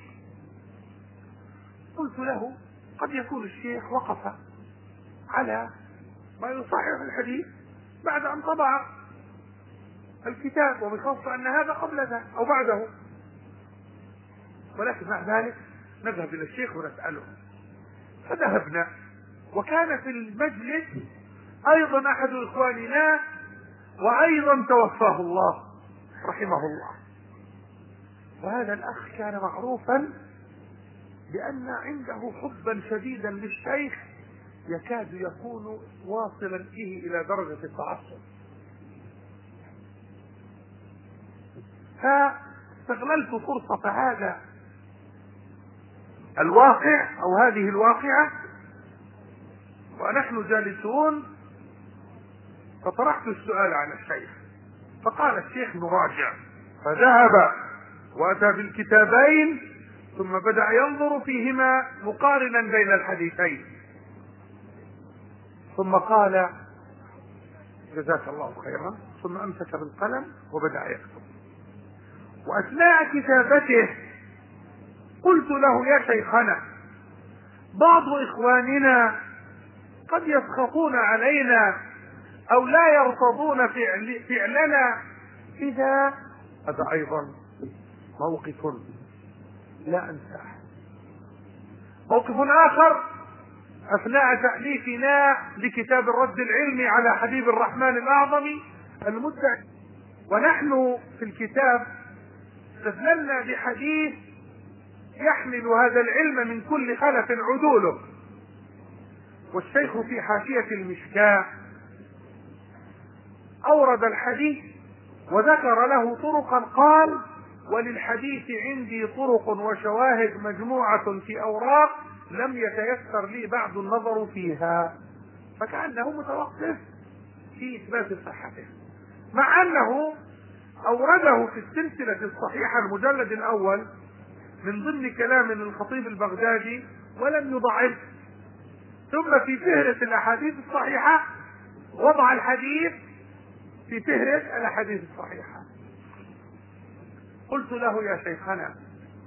قلت له قد يكون الشيخ وقف على ما يصحح الحديث بعد أن طبع الكتاب، وبخاصة أن هذا قبل ذلك أو بعده، ولكن مع ذلك نذهب إلى الشيخ ونسأله. فذهبنا، وكان في المجلس أيضا أحد إخواننا وأيضا توفاه الله رحمه الله، وهذا الأخ كان معروفا بأن عنده حبا شديدا للشيخ يكاد يكون واصلا به إلى درجة التعصب. فاستغللت فرصة هذا الواقع أو هذه الواقعة ونحن جالسون، فطرحت السؤال على الشيخ، فقال الشيخ نراجع، فذهب وأتى بالكتابين ثم بدأ ينظر فيهما مقارنا بين الحديثين، ثم قال جزاك الله خيرا، ثم أمسك بالقلم وبدأ يكتب. وأثناء كتابته قلت له يا شيخنا، بعض إخواننا قد يسخطون علينا أو لا يرتضون فعلنا، إذا هذا أيضا موقف لا أنساه. موقف آخر أثناء تأليفنا لكتاب الرد العلمي على حبيب الرحمن الأعظم المدعي، ونحن في الكتاب استدللنا بحديث يحمل هذا العلم من كل خلف عدوله، والشيخ في حاشية المشكاة أورد الحديث وذكر له طرقا، قال وللحديث عندي طرق وشواهد مجموعة في أوراق لم يتيسر لي بعد النظر فيها، فكأنه متوقف في إثبات صحته، مع أنه أورده في السلسلة الصحيحة المجلد الأول من ضمن كلام الخطيب البغدادي ولم يضعف، ثم في فهرس الأحاديث الصحيحة وضع الحديث في فهرس الأحاديث الصحيحة. قلت له يا شيخنا،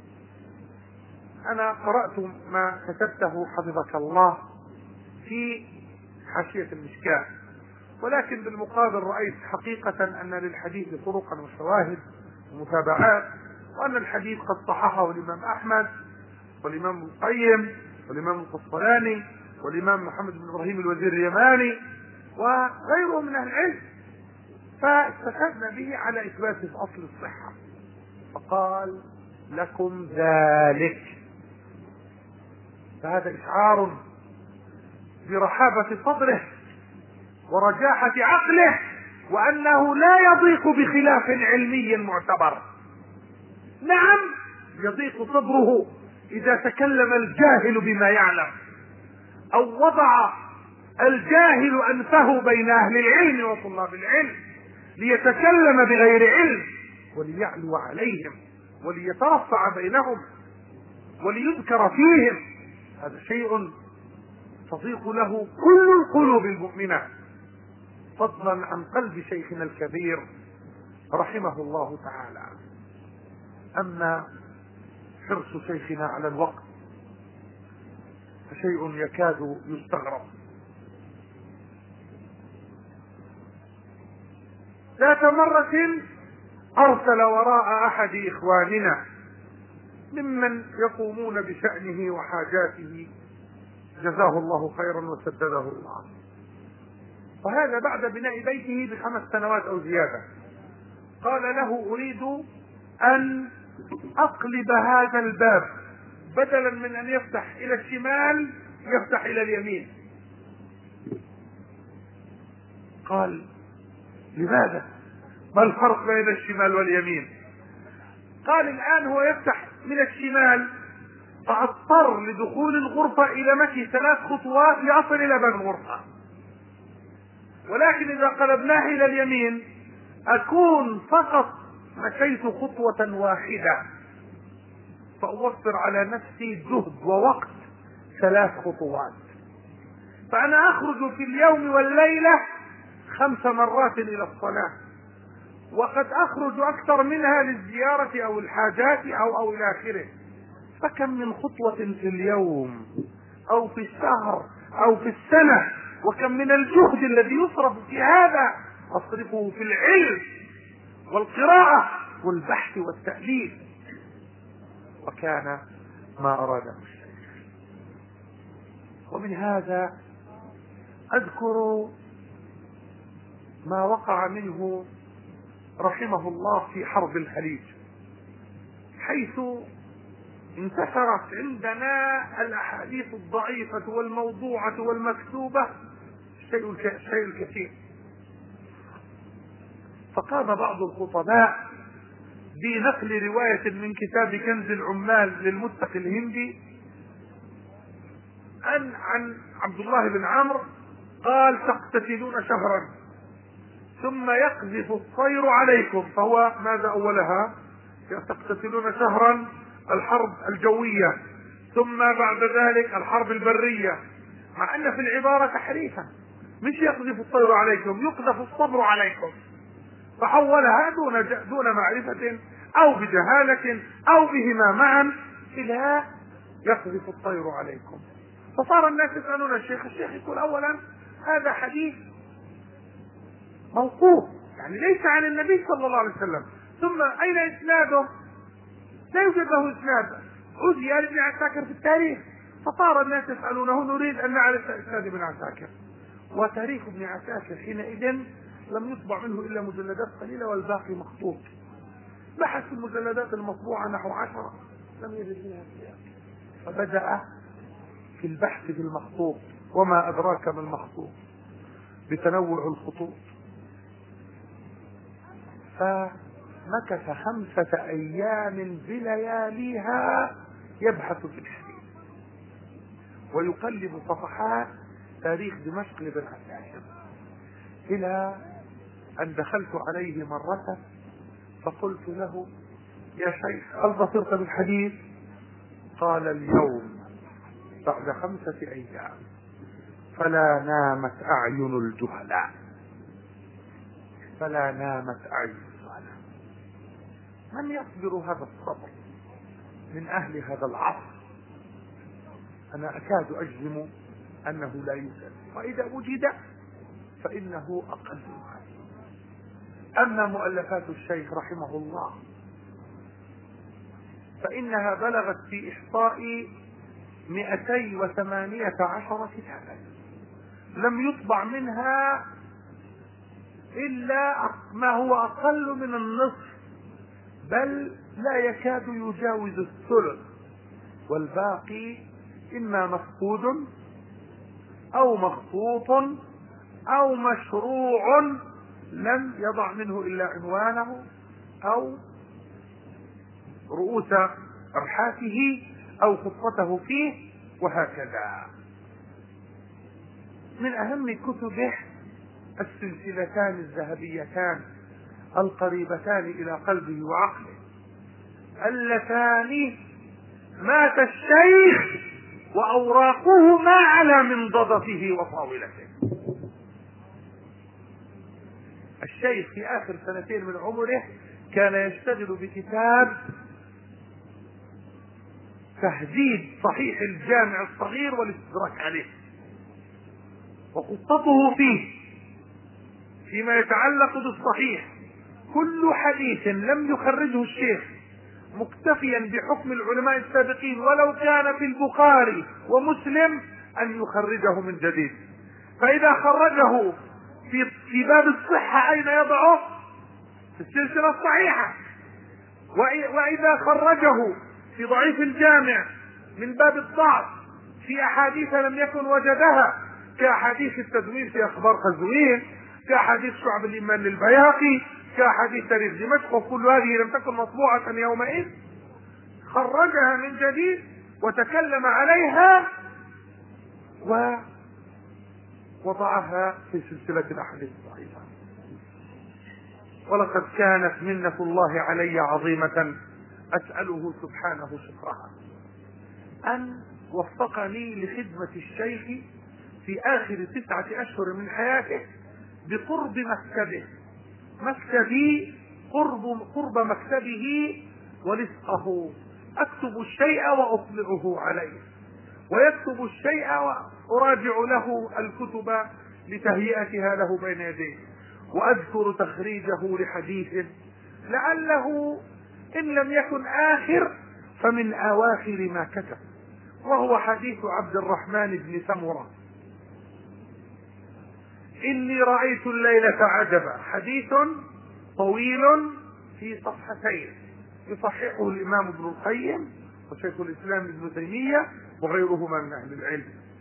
أنا قرأت ما كتبته حفظك الله في حاشية المشكاة، ولكن بالمقابل رأيت حقيقة أن للحديث طرقا وشواهد ومتابعات، وأن الحديث قد صححه الإمام أحمد والإمام القيم والإمام القسطلاني والإمام محمد بن إبراهيم الوزير اليماني وغيره من أهل العلم، فاستفدنا به على إثبات أصل الصحة. فقال لكم ذلك، فهذا إشعار برحابة صدره ورجاحة عقله، وأنه لا يضيق بخلاف علمي معتبر. نعم يضيق صدره إذا تكلم الجاهل بما يعلم، أو وضع الجاهل أنفه بين أهل العلم وطلاب العلم ليتكلم بغير علم وليعلو عليهم وليترفع بينهم وليذكر فيهم، هذا شيء تضيق له كل القلوب المؤمنة، فضلا عن قلب شيخنا الكبير رحمه الله تعالى. أما حرص شيخنا على الوقت فشيء يكاد يستغرب. ذات مرة أرسل وراء أحد إخواننا ممن يقومون بشأنه وحاجاته جزاه الله خيرا وسدده الله، وهذا بعد بناء بيته ب5 سنوات أو زيادة. قال له أريد أن أقلب هذا الباب، بدلا من أن يفتح إلى الشمال يفتح إلى اليمين. قال لماذا؟ ما الفرق بين الشمال واليمين؟ قال الآن هو يفتح من الشمال، فأضطر لدخول الغرفة إلى مشي 3 خطوات لأصل إلى باب الغرفة، ولكن إذا قلبناه إلى اليمين أكون فقط مشيت خطوة واحدة، فأوفر على نفسي جهد ووقت 3 خطوات، فأنا أخرج في اليوم والليلة 5 مرات إلى الصلاة، وقد أخرج أكثر منها للزيارة أو الحاجات أو إلى آخره، فكم من خطوة في اليوم أو في الشهر أو في السنة، وكم من الجهد الذي يصرف في هذا أصرفه في العلم والقراءة والبحث والتأليف، وكان ما أراده الشيخ. ومن هذا أذكر ما وقع منه رحمه الله في حرب الخليج، حيث انتشرت عندنا الأحاديث الضعيفة والموضوعة والمكتوبة الشيء الكثير. فقام بعض الخطباء بنقل رواية من كتاب كنز العمال للمتقي الهندي عن عبد الله بن عمرو قال: تقتتلون شهرا ثم يقذف الطير عليكم. فهو ماذا أولها؟ تقتتلون شهرا الحرب الجوية، ثم بعد ذلك الحرب البرية، مع أن في العبارة تحريفا، مش يقذف الطير عليكم، يقذف الصبر عليكم. فحولها دون معرفة أو بجهالة أو بهما معا إلى يقذف الطير عليكم. فصار الناس يسألون الشيخ يقول: أولا هذا حديث موقوف، يعني ليس عن النبي صلى الله عليه وسلم، ثم أين إسناده؟ لا يوجد له إسناد، أوذي لابن عساكر في التاريخ. فصار الناس يسألونه: نريد أن نعرف إسناد ابن عساكر. وتاريخ ابن عساكر حينئذ لم يطبع منه إلا مجلدات قليلة والباقي مخطوط. بحث في المجلدات المطبوعة نحو 10 لم يجد منها شيئا، فبدأ في البحث في المخطوط، وما أدراك ما المخطوط بتنوع الخطوط. فمكث 5 أيام بلياليها يبحث في الحديث ويقلب صفحات تاريخ دمشق لابن عساكر، إلى أن دخلت عليه مرة فقلت له: يا شيخ، هل ظفرت بالحديث؟ قال: اليوم بعد 5 أيام فلا نامت أعين الجهلاء، فلا نامت أعين الجهلاء. من يصبر هذا الصبر من أهل هذا العصر؟ أنا أكاد أجزم أنه لا يوجد، وإذا وجد فإنه أقل الخير. أما مؤلفات الشيخ رحمه الله فإنها بلغت في إحصاء 218 كتابا، لم يطبع منها إلا ما هو أقل من النصف، بل لا يكاد يجاوز الثلث، والباقي إما مفقود أو مخطوط أو مشروع لم يضع منه إلا عنوانه أو رؤوس أبحاثه أو خطته فيه، وهكذا. من أهم كتبه السلسلتان الذهبيتان القريبتان إلى قلبه وعقله، اللتان مات الشيخ وأوراقهما على منضدته وطاولته. الشيخ في آخر 2 من عمره كان يشتغل بكتاب تهذيب صحيح الجامع الصغير والاستدراك عليه، وخطته فيه فيما يتعلق بالصحيح كل حديث لم يخرجه الشيخ مكتفيا بحكم العلماء السابقين ولو كان في البخاري ومسلم أن يخرجه من جديد. فإذا خرجه في باب الصحة أين يضعه؟ في السلسلة الصحيحة. وإذا خرجه في ضعيف الجامع من باب الضعف في أحاديث لم يكن وجدها، كأحاديث التدوين في أخبار قزوين، كأحاديث شعب الإيمان للبيهقي، كأحاديث تاريخ دمشق، وكل هذه لم تكن مطبوعة يومئذ، خرجها من جديد وتكلم عليها ووضعها في سلسلة الأحاديث الصحيحة. ولقد كانت منة الله علي عظيمة أسأله سبحانه شكرها، أن وفقني لخدمة الشيخ في آخر 9 أشهر من حياته بقرب مكتبه، مكتبي قرب مكتبه ولصقه، أكتب الشيء وأطلعه عليه، ويكتب الشيء وأراجع له الكتب لتهيئتها له بين يديه، وأذكر تخريجه لحديث لعله إن لم يكن آخر فمن أواخر ما كتب، وهو حديث عبد الرحمن بن سمرة: إني رأيت الليلة عجبا، حديث طويل في صفحتين يصححه الإمام ابن القيم وشيخ الإسلام ابن تيمية وغيرهما من أهل العلم.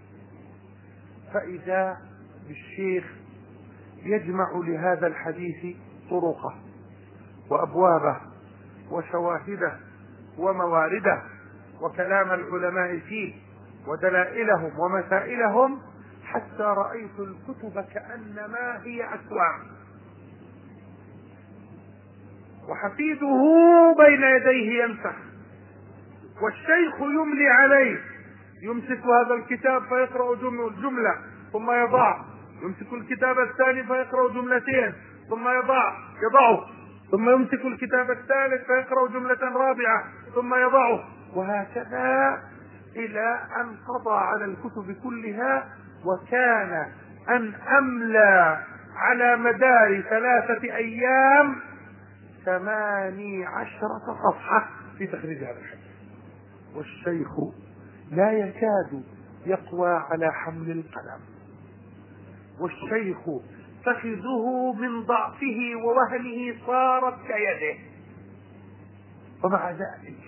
فإذا بالشيخ يجمع لهذا الحديث طرقه وأبوابه وشواهده وموارده وكلام العلماء فيه ودلائلهم ومسائلهم، حتى رأيت الكتب كأنما هي أكوام، وحفيده بين يديه ينسخ، والشيخ يملي عليه، يمسك هذا الكتاب فيقرأ جملة ثم يضع، يمسك الكتاب الثاني فيقرأ جملتين ثم يضعه، ثم يمسك الكتاب الثالث فيقرأ جملة رابعة ثم يضعه، وهكذا إلى أن قضى على الكتب كلها. وكان أن أملى على مدار 3 أيام 18 صفحة في تخريج هذا الحديث، والشيخ لا يكاد يقوى على حمل القلم، والشيخ فخذه من ضعفه ووهنه صارت كيده، ومع ذلك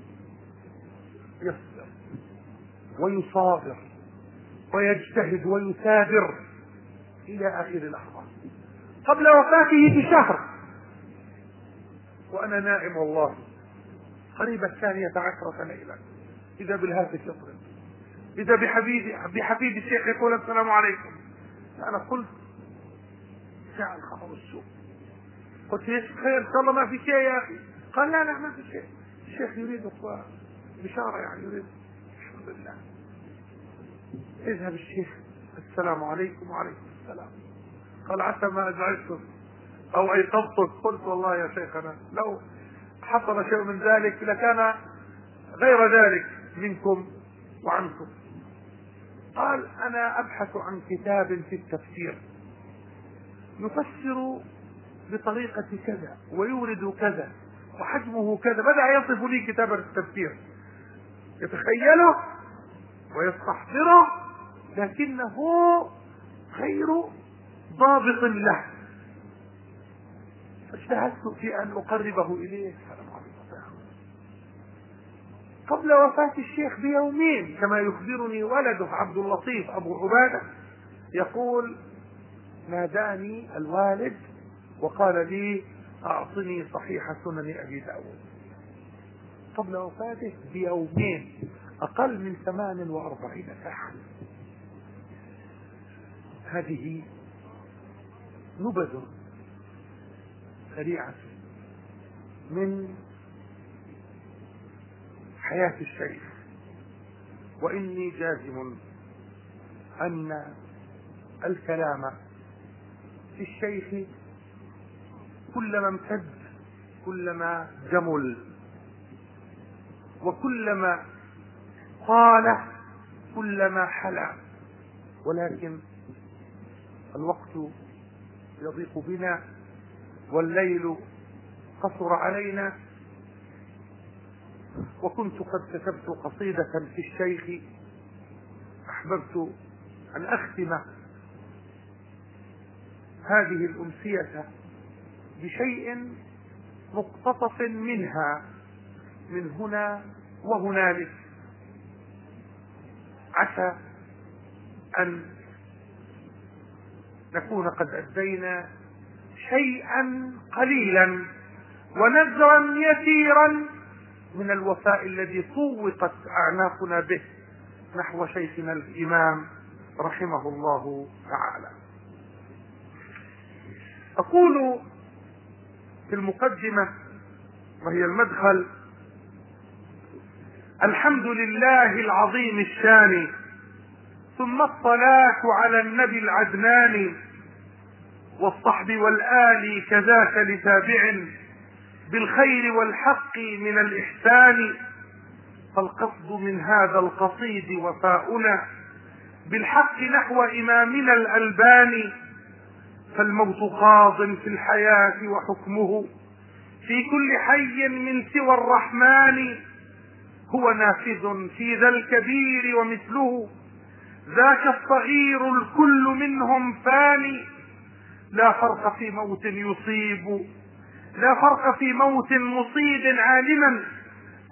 يصبر ويصابر ويجتهد ويثابر إلى آخر لحظة. قبل وفاته بشهر وأنا نائم والله قريب 12 ليلة، إذا بالهاتف يطرد، إذا بحبيب الشيخ يقول السلام عليكم. أنا قلت ساعة الخبر السوء، قلت يا شيخ خير إن شاء الله ما في شيء يا أخي. قال لا ما في شيء، الشيخ يريد بشارة، يعني يريد. الحمد لله. اذهب الشيخ السلام عليكم. وعليكم السلام. قال عسى ما أزعجتم أو أيقظتك. قلت والله يا شيخنا لو حصل شيء من ذلك لكان غير ذلك منكم وعنكم. قال أنا أبحث عن كتاب في التفسير يفسر بطريقة كذا ويورد كذا وحجمه كذا. بدأ يصف لي كتاب التفسير، يتخيله ويستحضره لكنه غير ضابط له، فاجتهدت في أن أقربه إليه. قبل وفاة الشيخ بيومين كما يخبرني ولده عبد اللطيف أبو عبادة، يقول ناداني الوالد وقال لي أعطني صحيح سنن أبي داود. قبل وفاته بيومين، أقل من 48 ساعة. هذه نبذ سريعة من حياة الشيخ، وإني جازم أن الكلام في الشيخ كلما امتد كلما جمل، وكلما قال كلما حلى، ولكن الوقت يضيق بنا والليل قصر علينا، وكنت قد كتبت قصيدة في الشيخ أحببت أن أختم هذه الأمسية بشيء مقتطف منها من هنا وهنالك، عسى أن نكون قد أدينا شيئا قليلا ونذرا يسيرا من الوفاء الذي طوقت أعناقنا به نحو شيخنا الإمام رحمه الله تعالى. أقول في المقدمة وهي المدخل: الحمد لله العظيم الشان، ثم الصلاة على النبي العدنان، والصحب والآل كذاك لتابع، بالخير والحق من الإحسان. فالقصد من هذا القصيد وفاؤنا بالحق نحو إمامنا الألباني، فالموت قاض في الحياة وحكمه في كل حي من سوى الرحمن، هو نافذ في ذا الكبير ومثله، ذاك الصغير الكل منهم فاني. لا فرق في موت يصيب، لا فرق في موت مصيب عالما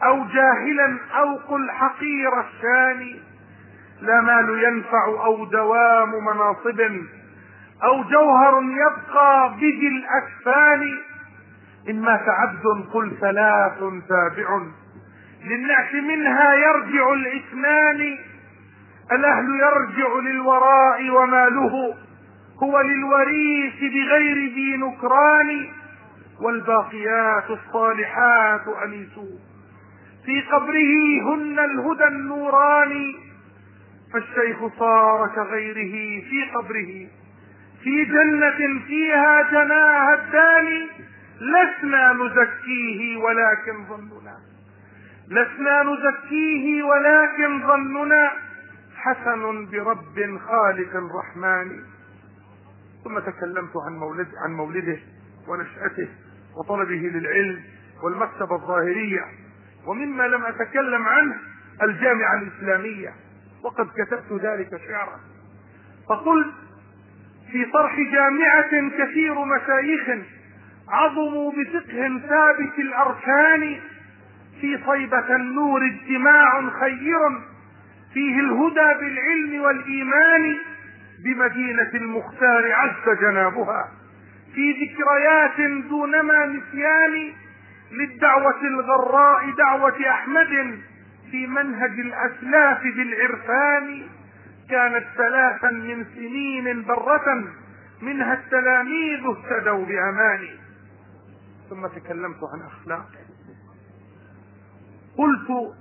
أو جاهلا أو قل حقير الشان، لا مال ينفع أو دوام مناصب أو جوهر يبقى بذي الأكفان. إن مات عبد قل ثلاث تابع للنعش منها يرجع الاثنان. الأهل يرجع للوراء وماله هو للوريث بغير ذي نكران. والباقيات الصالحات أنيسوا في قبره هن الهدى النوران. فالشيخ صار كغيره في قبره في جنة فيها جناها الداني. لسنا نزكيه ولكن ظننا، لسنا نزكيه ولكن ظننا حسن برب خالق رحمن. ثم تكلمت عن مولده ونشأته وطلبه للعلم والمكتبة الظاهرية، ومما لم أتكلم عنه الجامعة الإسلامية، وقد كتبت ذلك شعرا. فقلت في طرح جامعة كثير مشايخ عظموا بفقه ثابت الأركان. في طيبة النور اجتماع خير فيه الهدى بالعلم والإيمان. بمدينة المختار عز جنابها في ذكريات دونما نسيان. للدعوة الغراء دعوة أحمد في منهج الأسلاف بالعرفان. كانت 3 من سنين برة منها التلاميذ اهتدوا بأمان. ثم تكلمت عن أخلاقه، قلت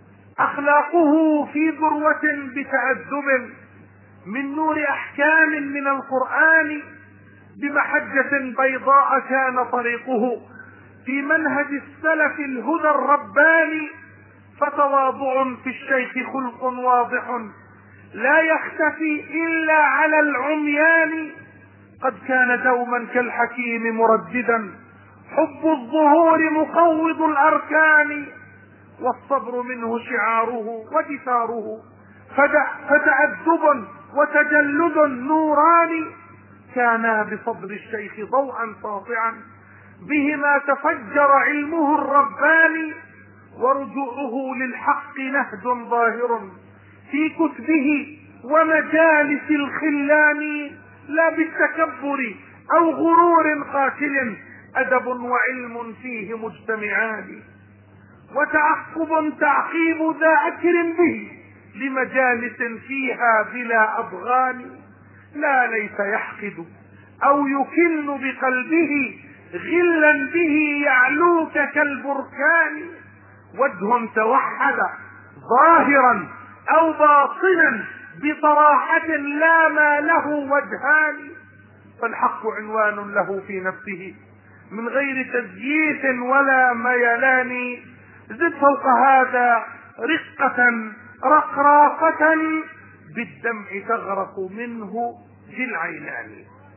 أخلاقه في ذروة بتأدب من نور أحكام من القرآن. بمحجة بيضاء كان طريقه في منهج السلف الهدى الرباني. فتواضع في الشيخ خلق واضح لا يختفي إلا على العميان. قد كان دوما كالحكيم مرددا حب الظهور مقوض الأركان. والصبر منه شعاره ودثاره فتأدب وتجلد نوران. كانا بصدر الشيخ ضوءا ساطعا بهما تفجر علمه الرباني. ورجوعه للحق نهج ظاهر في كتبه ومجالس الخلان. لا بالتكبر أو غرور قاتل أدب وعلم فيه مجتمعان. وتعقب تعقيب ذا أكر به لمجالس فيها بلا أضغان. لا ليس يحقد أو يكن بقلبه غلا به يعلوك كالبركان. وجه توحد ظاهرا أو باطنا بصراحة لا ما له وجهان. فالحق عنوان له في نفسه من غير تزييف ولا ميلان. زد فوق هذا رقة رقراقة بالدمع تغرق منه في العينان.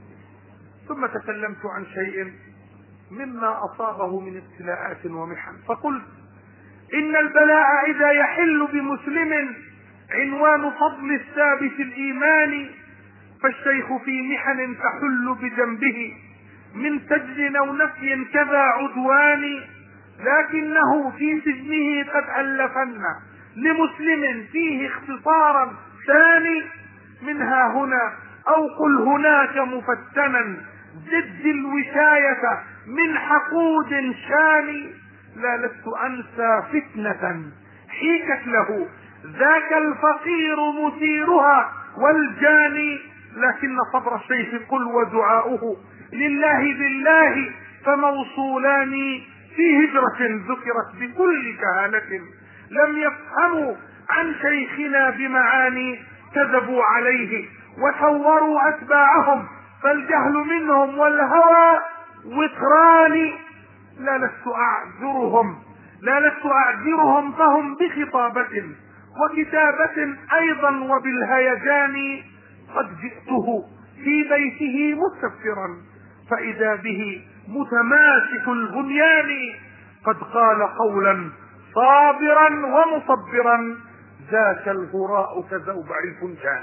ثم تكلمت عن شيء مما أصابه من ابتلاءات ومحن، فقلت إن البلاء إذا يحل بمسلم عنوان فضل الثابت الإيمان. فالشيخ في محن تحل بجنبه من سجن أو نفي كذا عدوان. لكنه في سجنه قد ألفن لمسلم فيه اختصارا ثاني. منها هنا أو قل هناك مفتنا زد الوشاية من حقود شان. لا لست أنسى فتنة حيكت له ذاك الفقير مثيرها والجاني. لكن صبر الشيخ قل ودعاؤه لله بالله فموصولان. في هجرة ذكرت بكل كهالة لم يفهموا عن شيخنا بمعاني. كذبوا عليه وصوروا أتباعهم فالجهل منهم والهوى وطران. لا لست أعذرهم فهم بخطابة وكتابة أيضا وبالهيجان. قد جئته في بيته مستفسرا فإذا به متماسك البنيان. قد قال قولا صابرا ومصبرا ذاك الهراء كزوبع الفنجان.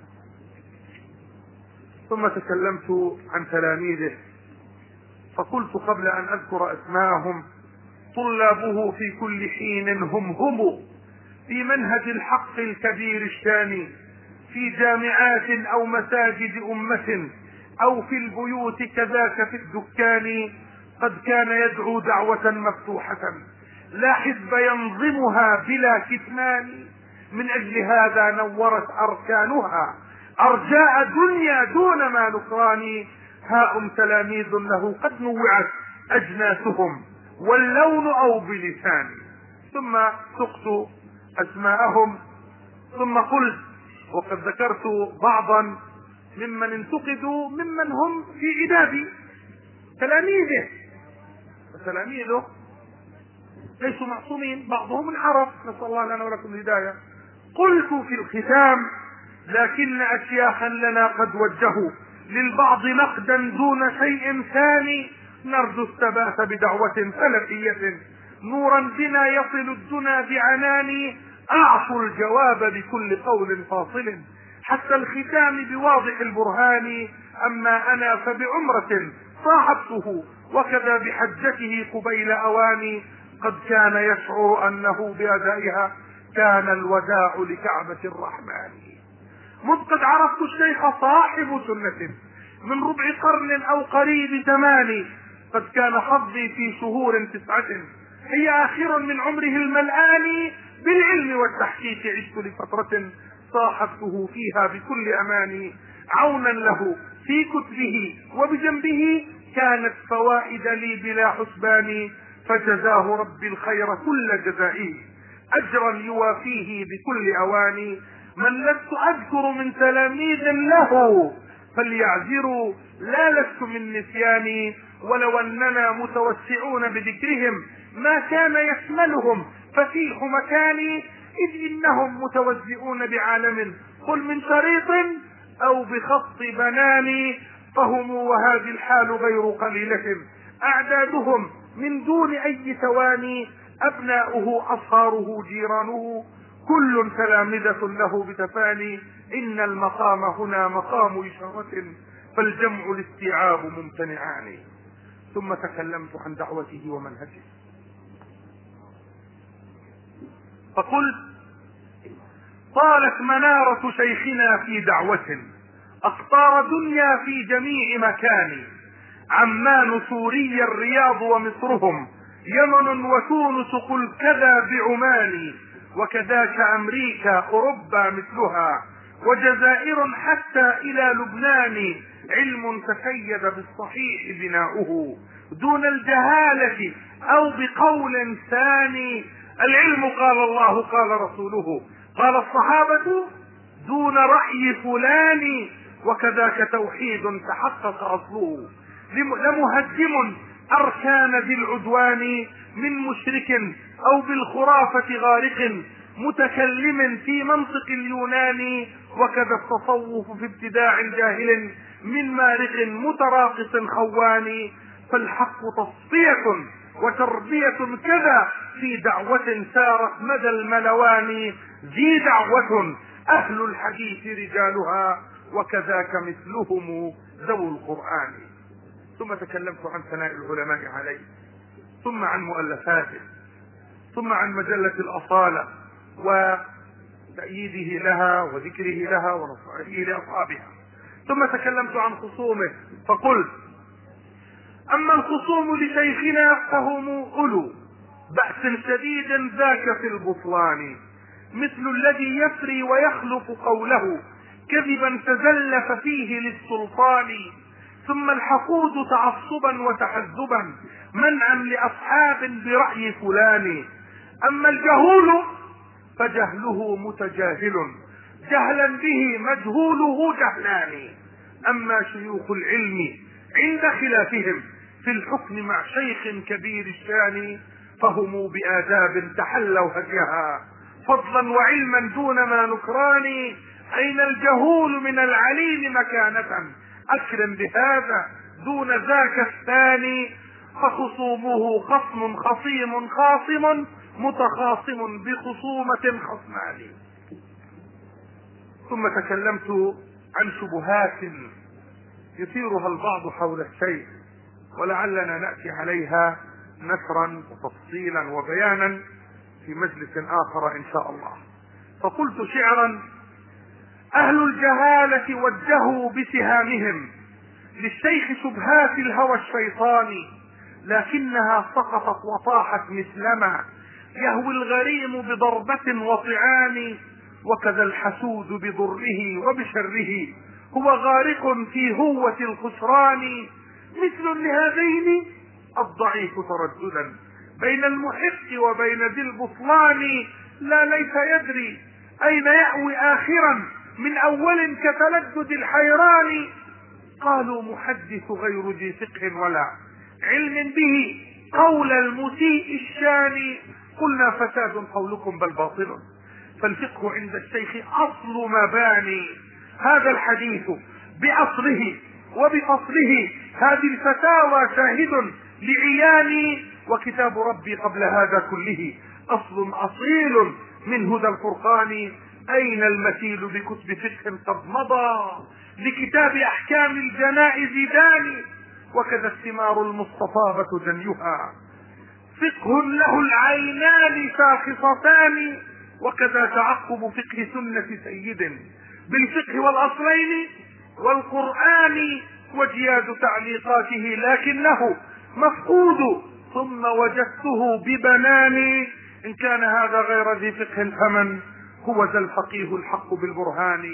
ثم تكلمت عن تلاميذه، فقلت قبل أن أذكر أسماءهم طلابه في كل حين هم في منهج الحق الكبير الشان، في جامعات أو مساجد أمة أو في البيوت كذاك في الدكان، قد كان يدعو دعوة مفتوحة لا حزب ينظمها بلا كتمان. من أجل هذا نورت أركانها أرجاء دنيا دون ما نكران. هاؤم تلاميذ له قد نوعت أجناسهم واللون أو بلسان. ثم سقت أسماءهم، ثم قلت وقد ذكرت بعضا ممن انتقدوا ممن هم في عداد تلاميذه، وتلاميذه ليسوا معصومين، بعضهم انحرف، نسأل الله لنا ولكم الهداية. قلت في الختام: لكن أشياخا لنا قد وجهوا للبعض نقدا دون شيء ثاني، نرجو الثبات بدعوة سلفية نورا بنا يصل الدنا بعنان. أعطوا الجواب بكل قول فاصل حتى الختام بواضح البرهان. أما أنا فبعمرة صاحبته وكذا بحجته قبيل أواني، قد كان يشعر أنه بأدائها كان الوداع لكعبة الرحمن. مذ قد عرفت الشيخ صاحب سنة من ربع قرن أو قريب زمان، قد كان حظي في شهور 9 هي آخر من عمره الملآن. بالعلم والتحقيق عشت لفترة صاحبته فيها بكل أمان، عونا له في كتبه وبجنبه كانت فوائد لي بلا حسبان. فجزاه ربي الخير كل جزائه أجرا يوافيه بكل أوان. من لست أذكر من تلاميذ له فليعذروا لا لست من نسياني، ولو أننا متوسعون بذكرهم ما كان يشملهم فسيح مكاني، إذ إنهم متوزئون بعالم قل من شريط أو بخط بنان. فهم وهذه الحال غير قليلة أعدادهم من دون أي تواني، أبناؤه أصهاره جيرانه كل تلامذة له بتفاني. إن المقام هنا مقام إشارة فالجمع الاستيعاب ممتنعان. ثم تكلمت عن دعوته ومنهجه فقلت: طالت منارة شيخنا في دعوة أقطار دنيا في جميع مكان، عمان سوريا الرياض ومصرهم يمن وتونس قل كذا بعمان، وكذاك أمريكا أوروبا مثلها وجزائر حتى إلى لبنان. علم تشيد بالصحيح بناؤه دون الجهالة أو بقول ثاني. العلم قال الله قال رسوله قال الصحابة دون رأي فلان، وكذاك توحيد تحقق أصله لمهدم أركان ذي العدوان، من مشرك أو بالخرافة غارق متكلم في منطق اليونان، وكذا التصوف في ابتداع جاهل من مارق متراقص خوان. فالحق تصفية وتربية كذا في دعوة سارت مدى الملوان، ذي دعوة أهل الحديث رجالها وكذاك مثلهم ذو القرآن. ثم تكلمت عن ثناء العلماء عليه، ثم عن مؤلفاته، ثم عن مجلة الأصالة وتأييده لها وذكره لها ونصائحه لأصحابها. ثم تكلمت عن خصومه فقلت: أما الخصوم لشيخنا فهم أولو بأس شديد ذاك في البطلان، مثل الذي يفري ويخلف قوله كذبا تزلف فيه للسلطان، ثم الحقود تعصبا وتحزبا منعا لأصحاب برأي فلان. أما الجهول فجهله متجاهل جهلا به مجهوله جهلان. أما شيوخ العلم عند خلافهم في الحكم مع شيخ كبير الشان، فهم بآداب تحلوا هديها فضلا وعلما دون ما نكران. أين الجهول من العليم مكانة أكرم بهذا دون ذاك الثاني، فخصومه خصم خصيم خاصم متخاصم بخصومة خصمان. ثم تكلمت عن شبهات يثيرها البعض حول الشيء ولعلنا نأتي عليها نثرا وتفصيلا وبيانا في مجلس آخر إن شاء الله. فقلت شعرا: أهل الجهالة وجهوا بسهامهم للشيخ شبهات الهوى الشيطاني، لكنها سقطت وطاحت مثلما يهوي الغريم بضربة وطعان، وكذا الحسود بضره وبشره هو غارق في هوة الخسران. مثل لهذين الضعيف ترددا بين المحق وبين ذي البطلان، لا ليس يدري أين يأوي آخرا من أول كتلدد الحيران. قالوا محدث غير ذي فقه ولا علم به قول المسيء الشان. قلنا: فساد قولكم بل باطل، فالفقه عند الشيخ أصل مباني. هذا الحديث بأصله وبفصله، هذه الفتاوى شاهد لعياني، وكتاب ربي قبل هذا كله أصل أصيل من هدى الفرقان. أين المثيل بكتب فقه قد مضى لكتاب أحكام الجنائز داني، وكذا الثمار المستطابة جنيها فقه له العينان شاخصتان، وكذا تعقب فقه سنة سيد بالفقه والأصلين والقرآن وجياد تعليقاته، لكنه مفقود ثم وجدته ببنان. إن كان هذا غير ذي فقه فمن هو ذا الفقيه الحق بالبرهان.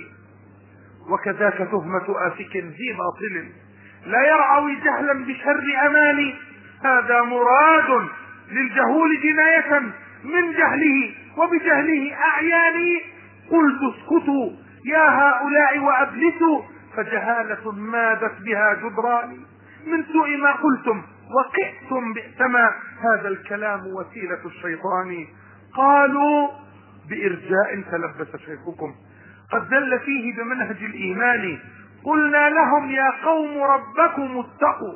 وكذاك تهمة آفك ذي باطل لا يرعوي جهلا بشر أماني، هذا مراد للجهول جناية من جهله وبجهله أعياني. قلت: اسكتوا يا هؤلاء وأبلسوا، فجهالة مادت بها جدران. من سوء ما قلتم وقئتم بئسما، هذا الكلام وسيلة الشيطان. قالوا: بإرجاء تلبس شيخكم قد دل فيه بمنهج الإيمان. قلنا لهم: يا قوم ربكم اتقوا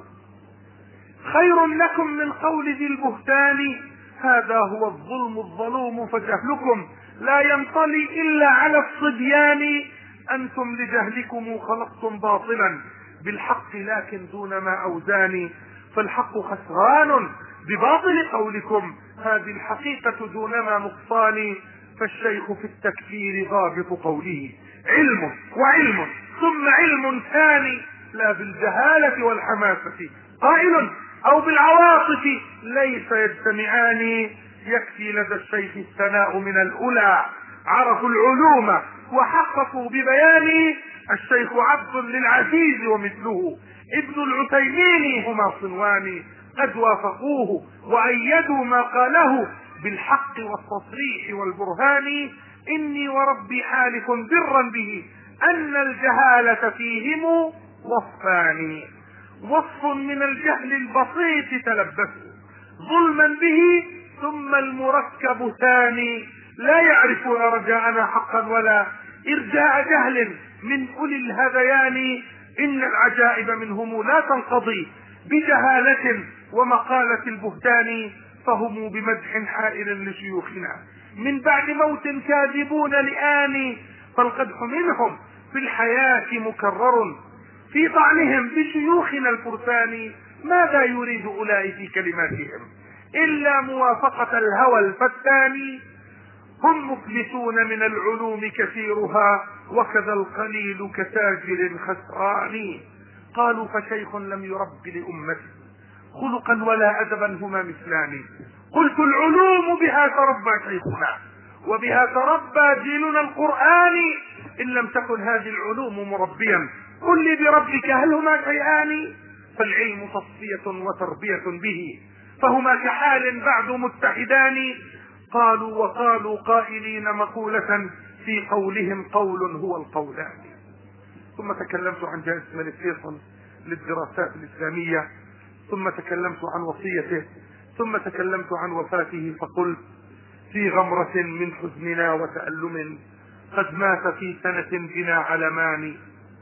خير لكم من قول ذي البهتان، هذا هو الظلم الظلوم، فجهلكم لا ينطلي إلا على الصبيان. أنتم لجهلكم خلقتم باطلا بالحق لكن دون ما أوزان، فالحق خسران بباطل قولكم، هذه الحقيقة دون ما نقصان. فالشيخ في التكفير ضابط قوله علم وعلم ثم علم ثاني، لا بالجهالة والحماسة قائل أو بالعواطف ليس يجتمعان. يكفي لدى الشيخ الثناء من الأولى عرفوا العلوم وحققوا ببيان. الشيخ عبد للعزيز ومثله ابن العثيمين هما صنوان، قد وافقوه وأيدوا ما قاله بالحق والتصريح والبرهان. إني وربي حالف برا به أن الجهالة فيهم وصفان، وصف من الجهل البسيط تلبسوا ظلما به، ثم المركب ثاني لا يعرفون رجاءنا حقا ولا إرجاء جهل من أولي الهذيان. إن العجائب منهم لا تنقضي بجهالة ومقالة البهتان، فهم بمدح حائر لشيوخنا من بعد موت كاذبون لآن، فالقدح منهم في الحياة مكرر في طعنهم بشيوخنا الفرسان. ماذا يريد أولئك في كلماتهم إلا موافقة الهوى الفتان، هم مفلسون من العلوم كثيرها وكذا القليل كتاجر خسران. قالوا: فشيخ لم يرب لأمته خلقا ولا أدبا هما مثلان. قلت: العلوم بها تربى شيخنا وبها تربى جيلنا القرآن، إن لم تكن هذه العلوم مربيا قل لي بربك هل هما شيئان؟ فالعلم تصفية وتربية به، فهما كحال بعد متحدان. قالوا وقالوا قائلين مقولة في قولهم قول هو القولان. ثم تكلمت عن جائزة الملك فيصل للدراسات الإسلامية، ثم تكلمت عن وصيته، ثم تكلمت عن وفاته، فقلت: في غمرة من حزننا وتألم قد مات في سنة بنا علمان،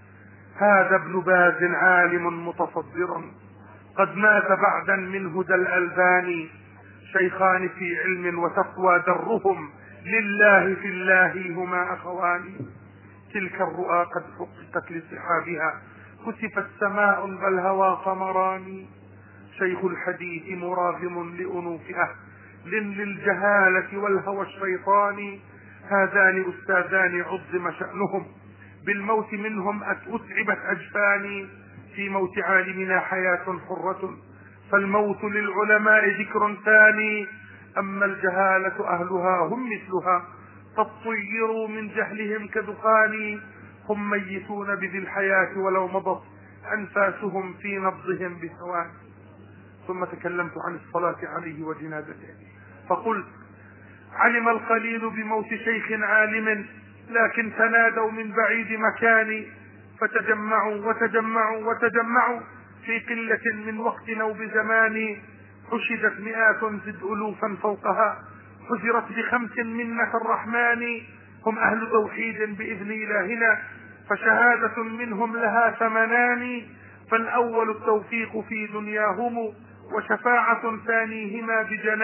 هذا ابن باز عالم متصدر قد مات بعدا من هدى الألبان، شيخان في علم وتقوى درهم لله في الله هما أخوان، تلك الرؤى قد حققت لصحابها كسفت سماء بل هوى قمران، الشيخ الحديث مراغم لأنوف أهل للجهالة والهوى الشيطان. هذان أستاذان عظم شأنهم بالموت منهم أتعبت أجفاني. في موت عالمنا حياة حرة فالموت للعلماء ذكر ثاني. أما الجهالة أهلها هم مثلها قد طيروا من جهلهم كدخان. هم ميتون بذي الحياة ولو مضت أنفاسهم في نبضهم بثوان. ثم تكلمت عن الصلاة عليه وجنازته فقلت علم القليل بموت شيخ عالم لكن تنادوا من بعيد مكان فتجمعوا وتجمعوا وتجمعوا في قلة من وقت أو بزمان. حشدت مئات زد ألوفا فوقها حزرت ب5 منة الرحمن. هم أهل توحيد بإذن إلهنا فشهادة منهم لها ثمنان. فالأول التوفيق في دنياهم وشفاعة ثانيهما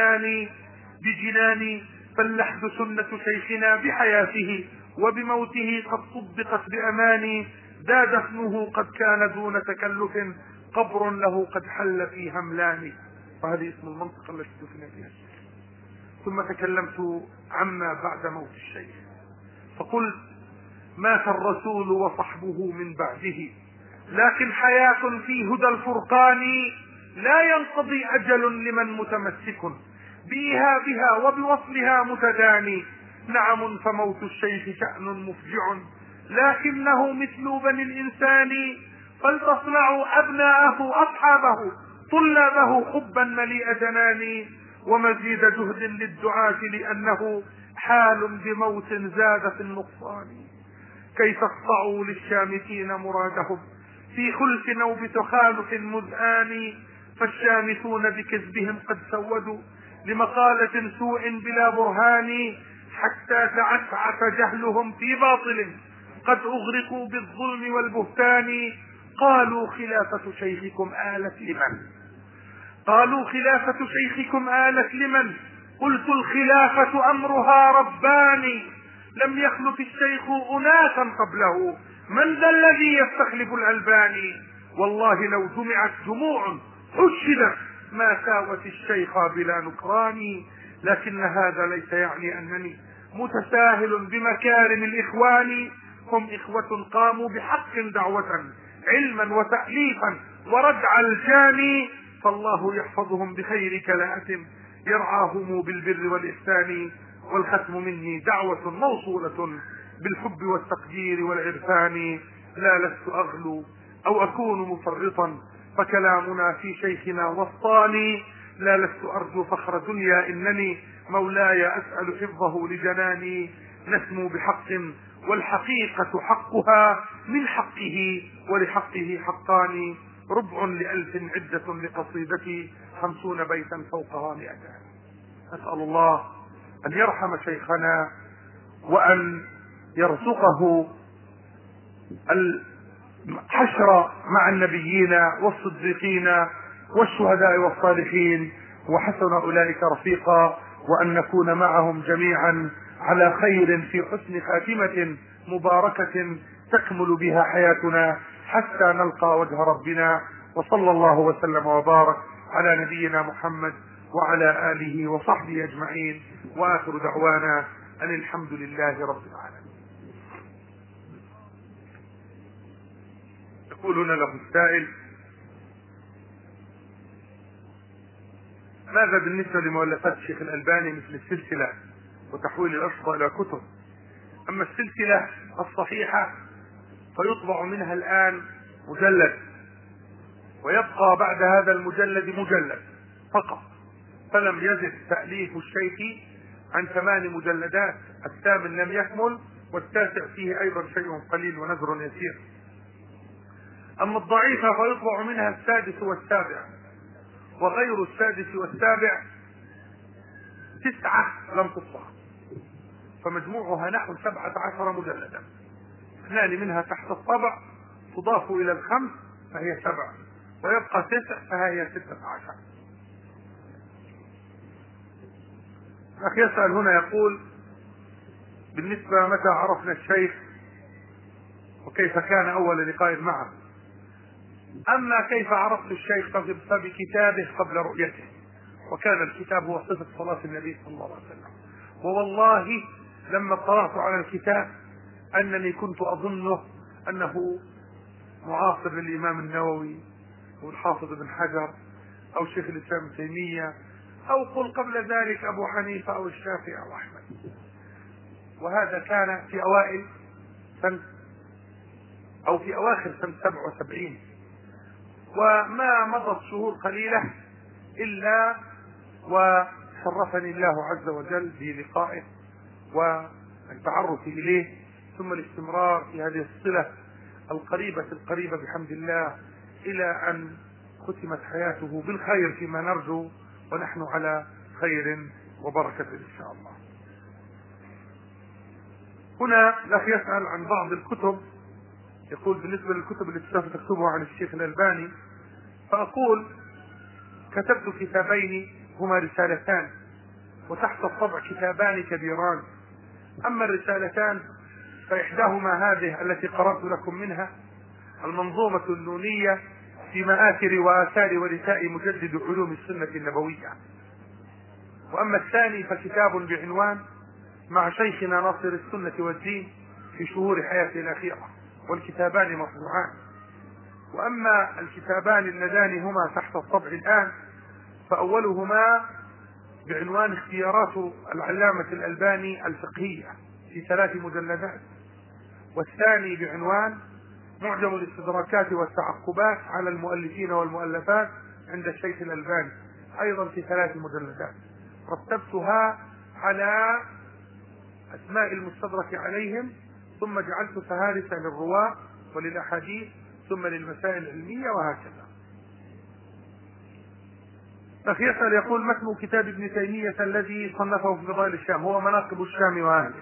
بجنان. فاللحد سنة شيخنا بحياته وبموته قد طبقت بأمان. دا دفنه قد كان دون تكلف قبر له قد حل في هملان. وهذه اسم المنطقة التي دفن فيها. ثم تكلمت عما بعد موت الشيخ فقلت مات الرسول وصحبه من بعده لكن حياة في هدى الفرقان. لا ينقضي أجل لمن متمسك بإيهابها وبوصلها متداني. نعم فموت الشيخ شأن مفجع لكنه مثل بني الإنسان. فلتصنعوا أبناءه أصحابه طلابه حبا مليء جنان. ومزيد جهد للدعاة لأنه حال بموت زاد في النقصان. كي تقطعوا للشامتين مرادهم في خلف أو بتخالف مذآن. فالشامتون بكذبهم قد سودوا لمقالة سوء بلا برهان. حتى تعسعس جهلهم في باطل قد أغرقوا بالظلم والبهتان. قالوا خلافة شيخكم آلت لمن قالوا خلافة شيخكم آلت لمن قلت الخلافة أمرها رباني. لم يخلف الشيخ أناسا قبله من ذا الذي يستخلف الألباني. والله لو جمعت جموع حشدت ما ساوت الشيخ بلا نكران. لكن هذا ليس يعني أنني متساهل بمكارم الإخوان. هم إخوة قاموا بحق دعوة علما وتأليفا وردع الجاني. فالله يحفظهم بخير كلاءة يرعاهم بالبر والإحسان. والختم مني دعوة موصولة بالحب والتقدير والعرفان. لا لست أغلو أو أكون مفرطا فكلامنا في شيخنا وسطاني. لا لست أرجو فخر دنيا إنني مولاي أسأل حفظه لجناني. نسمو بحق والحقيقة حقها من حقه ولحقه حقان. ربع ل1000 عدة لقصيدتي 50 بيتا فوقها 100. أسأل الله أن يرحم شيخنا وأن يرزقه الحشر مع النبيين والصديقين والشهداء والصالحين وحسن أولئك رفيقا. وأن نكون معهم جميعا على خير في حسن خاتمة مباركة تكمل بها حياتنا حتى نلقى وجه ربنا. وصلى الله وسلم وبارك على نبينا محمد وعلى آله وصحبه أجمعين. وآخر دعوانا أن الحمد لله رب العالمين. يقولون له السائل ماذا بالنسبة لمؤلفات الشيخ الألباني مثل السلسلة وتحويل الأشرطة إلى كتب؟ أما السلسلة الصحيحة فيطبع منها الآن مجلد ويبقى بعد هذا المجلد مجلد فقط. فلم يزد تأليف الشيخ عن 8 مجلدات. الثامن لم يكمل والتاسع فيه أيضا شيء قليل ونذر يسير. أما الضعيفة فيطبع منها السادس والسابع وغير السادس والسابع 9 لم تطبع. فمجموعها نحو 17 مجلدا. 2 منها تحت الطبع تضاف إلى ال5 فهي 7 ويبقى 9 فهي 16. الأخ يسأل هنا يقول بالنسبة متى عرفنا الشيخ وكيف كان أول لقاء معه؟ أما كيف عرفت الشيخ فبكتابه قبل رؤيته، وكان الكتاب هو صفة صلاة النبي صلى الله عليه وسلم. ووالله لما اطلعت على الكتاب أنني كنت أظنه أنه معاصر للإمام النووي والحافظ بن حجر أو شيخ الإسلام ابن تيمية، أو قل قبل ذلك أبو حنيفة أو الشافعي أو أحمد. وهذا كان في أوائل سنة أو في أواخر سنة 77، وما مضت شهور قليلة إلا وشرفني الله عز وجل بلقائه والتعرف إليه، ثم الاستمرار في هذه الصلة القريبة بحمد الله، إلى أن ختمت حياته بالخير فيما نرجو، ونحن على خير وبركة إن شاء الله. هنا الأخ يسأل عن بعض الكتب، يقول بالنسبة للكتب التي سوف تكتبها عن الشيخ الألباني، فأقول كتبت كتابين هما رسالتان، وتحت الطبع كتابان كبيران. أما الرسالتان فإحداهما هذه التي قرأت لكم منها، المنظومة النونية في مآثر وآثار ورثاء مجدد علوم السنة النبوية. وأما الثاني فكتاب بعنوان مع شيخنا ناصر السنة والدين في شهور حياته الأخيرة، والكتابان مطبوعان. وأما الكتابان اللذان هما تحت الطبع الآن، فأولهما بعنوان اختيارات العلامة الألباني الفقهية في 3 مجلدات، والثاني بعنوان معجم الاستدراكات والتعقبات على المؤلفين والمؤلفات عند الشيخ الألباني، أيضا في 3 مجلدات. رتبتها على أسماء المستدرك عليهم، ثم جعلت فهارس للرواة وللأحاديث، ثم للمسائل العلمية، وهكذا. أخي يسأل يقول ما اسم كتاب ابن تيمية الذي صنفه في فضائل الشام؟ هو مناقب الشام وأهله.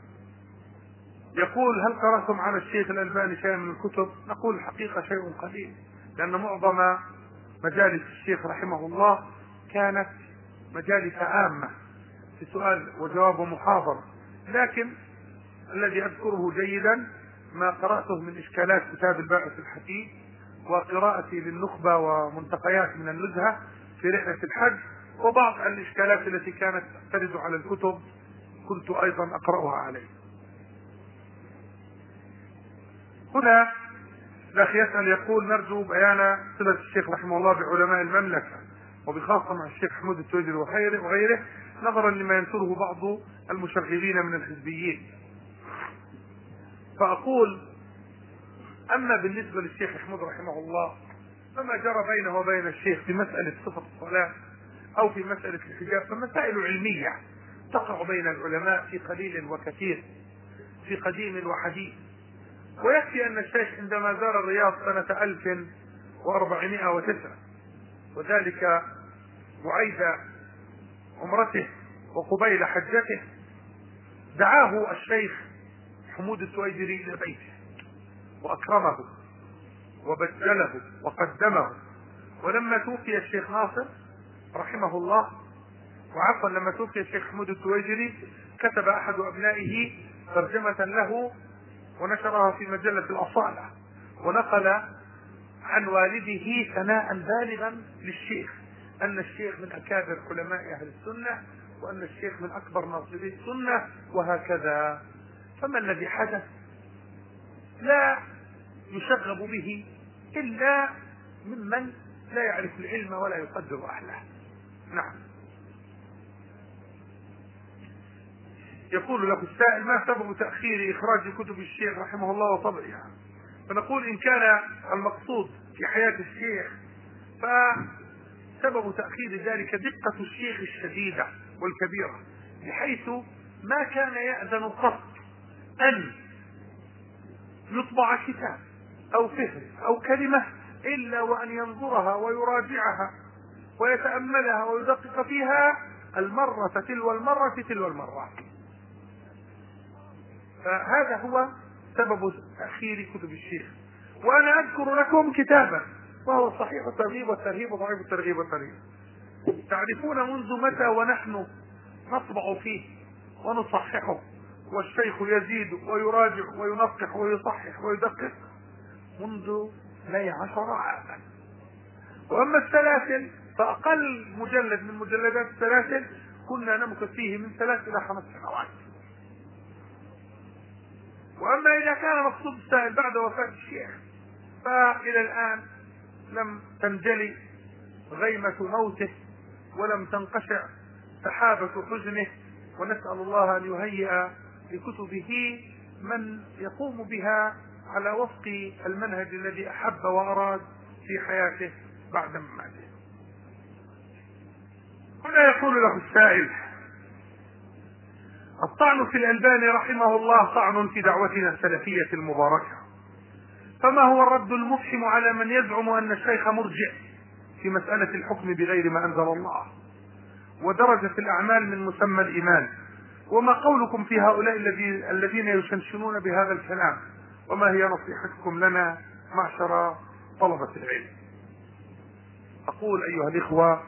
يقول هل قرأتم على الشيخ الألباني شيئا من الكتب؟ نقول الحقيقة شيء قليل، لأن معظم مجالس الشيخ رحمه الله كانت مجالس عامة في سؤال وجواب ومحاضرة، لكن الذي أذكره جيدا ما قرأته من إشكالات كتاب الباعث الحديث، وقراءتي للنخبة ومنتقيات من النزهة في رحلة الحج، وبعض الإشكالات التي كانت ترد على الكتب كنت أيضا أقرأها عليه. هنا الأخ يسأل يقول نرجو بيان صلة الشيخ رحمه الله بعلماء المملكة، وبخاصة مع الشيخ حمود التويجري وغيره، نظرا لما ينشره بعض المشغلين من الحزبيين. فأقول أما بالنسبة للشيخ حمود رحمه الله، فما جرى بينه وبين الشيخ في مسألة صفة الصلاة أو في مسألة الحجاب فمسائل علمية تقع بين العلماء في قليل وكثير، في قديم وحديث. ويكفي أن الشيخ عندما زار الرياض سنة 1409، وذلك بعيد عمرته وقبيل حجته، دعاه الشيخ حمود التويجري إلى بيته وأكرمه وبجله وقدمه. ولما توفي الشيخ ناصر رحمه الله، وعفوا لما توفي الشيخ حمود التويجري، كتب أحد أبنائه ترجمة له ونشرها في مجلة الأصالة، ونقل عن والده ثناء بالغا للشيخ، أن الشيخ من أكابر علماء أهل السنة، وأن الشيخ من أكبر ناصري السنة، وهكذا. فما الذي حدث؟ لا يشغب به إلا ممن لا يعرف العلم ولا يقدر أهله. نعم. يقول له السائل ما سبب تأخير إخراج كتب الشيخ رحمه الله وطبعها؟ فنقول إن كان المقصود في حياة الشيخ فسبب تأخير ذلك دقة الشيخ الشديدة والكبيرة، بحيث ما كان يأذن قط أن يطبع كتاب أو فهرس أو كلمة إلا وأن ينظرها ويراجعها ويتأملها ويدقق فيها المرة تلو المرة تلو المرة. فهذا هو سبب تأخير كتب الشيخ. وأنا أذكر لكم كتابا وهو صحيح الترغيب والترهيب وضعيف الترغيب والترهيب، تعرفون منذ متى ونحن نطبع فيه ونصححه، والشيخ يزيد ويراجع وينقح ويصحح ويدقق منذ 12 عاما. واما السلاسل فاقل مجلد من مجلدات السلاسل كنا نمكث فيه من 3 إلى 5 سنوات. واما اذا كان مقصود السائل بعد وفاة الشيخ فالى الان لم تنجلي غيمة موته ولم تنقشع سحابة حزنه، ونسأل الله ان يهيئ لكتبه من يقوم بها على وفق المنهج الذي احب واراد في حياته بعد مماته. هنا يقول له السائل: الطعن في الألباني رحمه الله طعن في دعوتنا السلفية المباركة، فما هو الرد المفحم على من يزعم أن الشيخ مرجع في مسألة الحكم بغير ما أنزل الله ودرجة الأعمال من مسمى الإيمان؟ وما قولكم في هؤلاء الذين يشنشنون بهذا الكلام؟ وما هي نصيحتكم لنا معشر طلبة العلم؟ أقول أيها الإخوة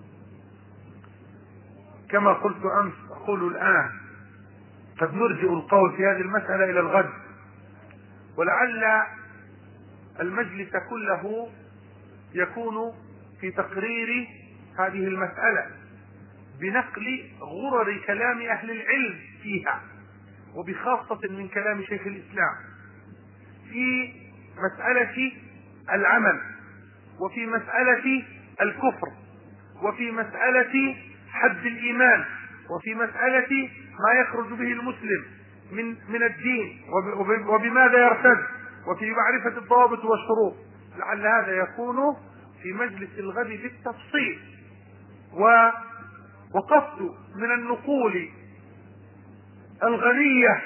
كما قلت أمس أقول الآن: قد نرجئ القول في هذه المسألة إلى الغد، ولعل المجلس كله يكون في تقرير هذه المسألة بنقل غرر كلام أهل العلم فيها، وبخاصة من كلام شيخ الإسلام في مسألة العمل، وفي مسألة الكفر، وفي مسألة حد الإيمان، وفي مسألة ما يخرج به المسلم من الدين وبماذا يرتد، وفي معرفة الضوابط والشروط. لعل هذا يكون في مجلس الغد بالتفصيل. وقصد من النقول الغنية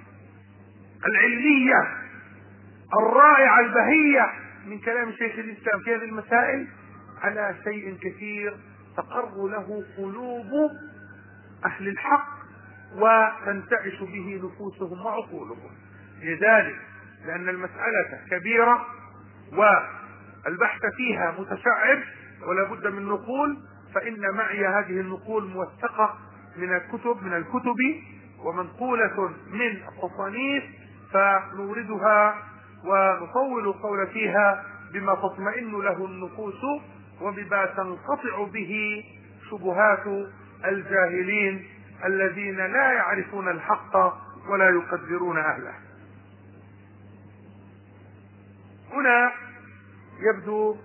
العلمية الرائعة البهية من كلام شيخ الإسلام في هذه المسائل على شيء كثير تقر له قلوب أهل الحق وتنتعش به نفوسهم وعقولهم. لذلك لأن المسألة كبيرة والبحث فيها متشعب ولا بد من نقول، فإن معي هذه النقول موثقة من الكتب ومنقولة من التصانيف، فنوردها ونطول القول فيها بما تطمئن له النفوس وبما تنقطع به شبهات الجاهلين الذين لا يعرفون الحق ولا يقدرون أهله. هنا يبدو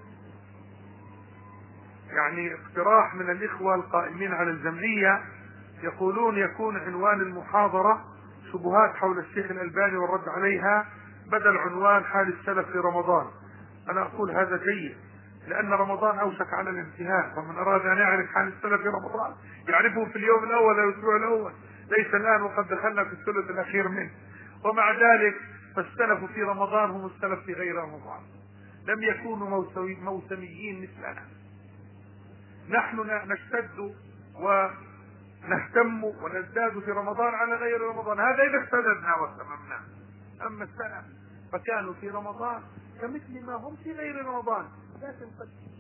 يعني اقتراح من الإخوة القائمين على الجمعية، يقولون يكون عنوان المحاضرة شبهات حول الشيخ الألباني والرد عليها بدل عنوان حال السلف في رمضان. أنا أقول هذا جيد، لأن رمضان أوشك على الانتهاء، فمن أراد أن يعرف حال السلف في رمضان يعرفه في اليوم الأول أو الأسبوع الأول، ليس الآن وقد دخلنا في الثلث الأخير منه. ومع ذلك فالسلف في رمضان هم السلف في غير رمضان، لم يكونوا موسميين مثلنا. نحن نشتد ونهتم ونزداد في رمضان على غير رمضان، هذا إذا اهتددنا واهتممنا. أما السلف فكانوا في رمضان كمثل ما هم في غير رمضان، لكن قد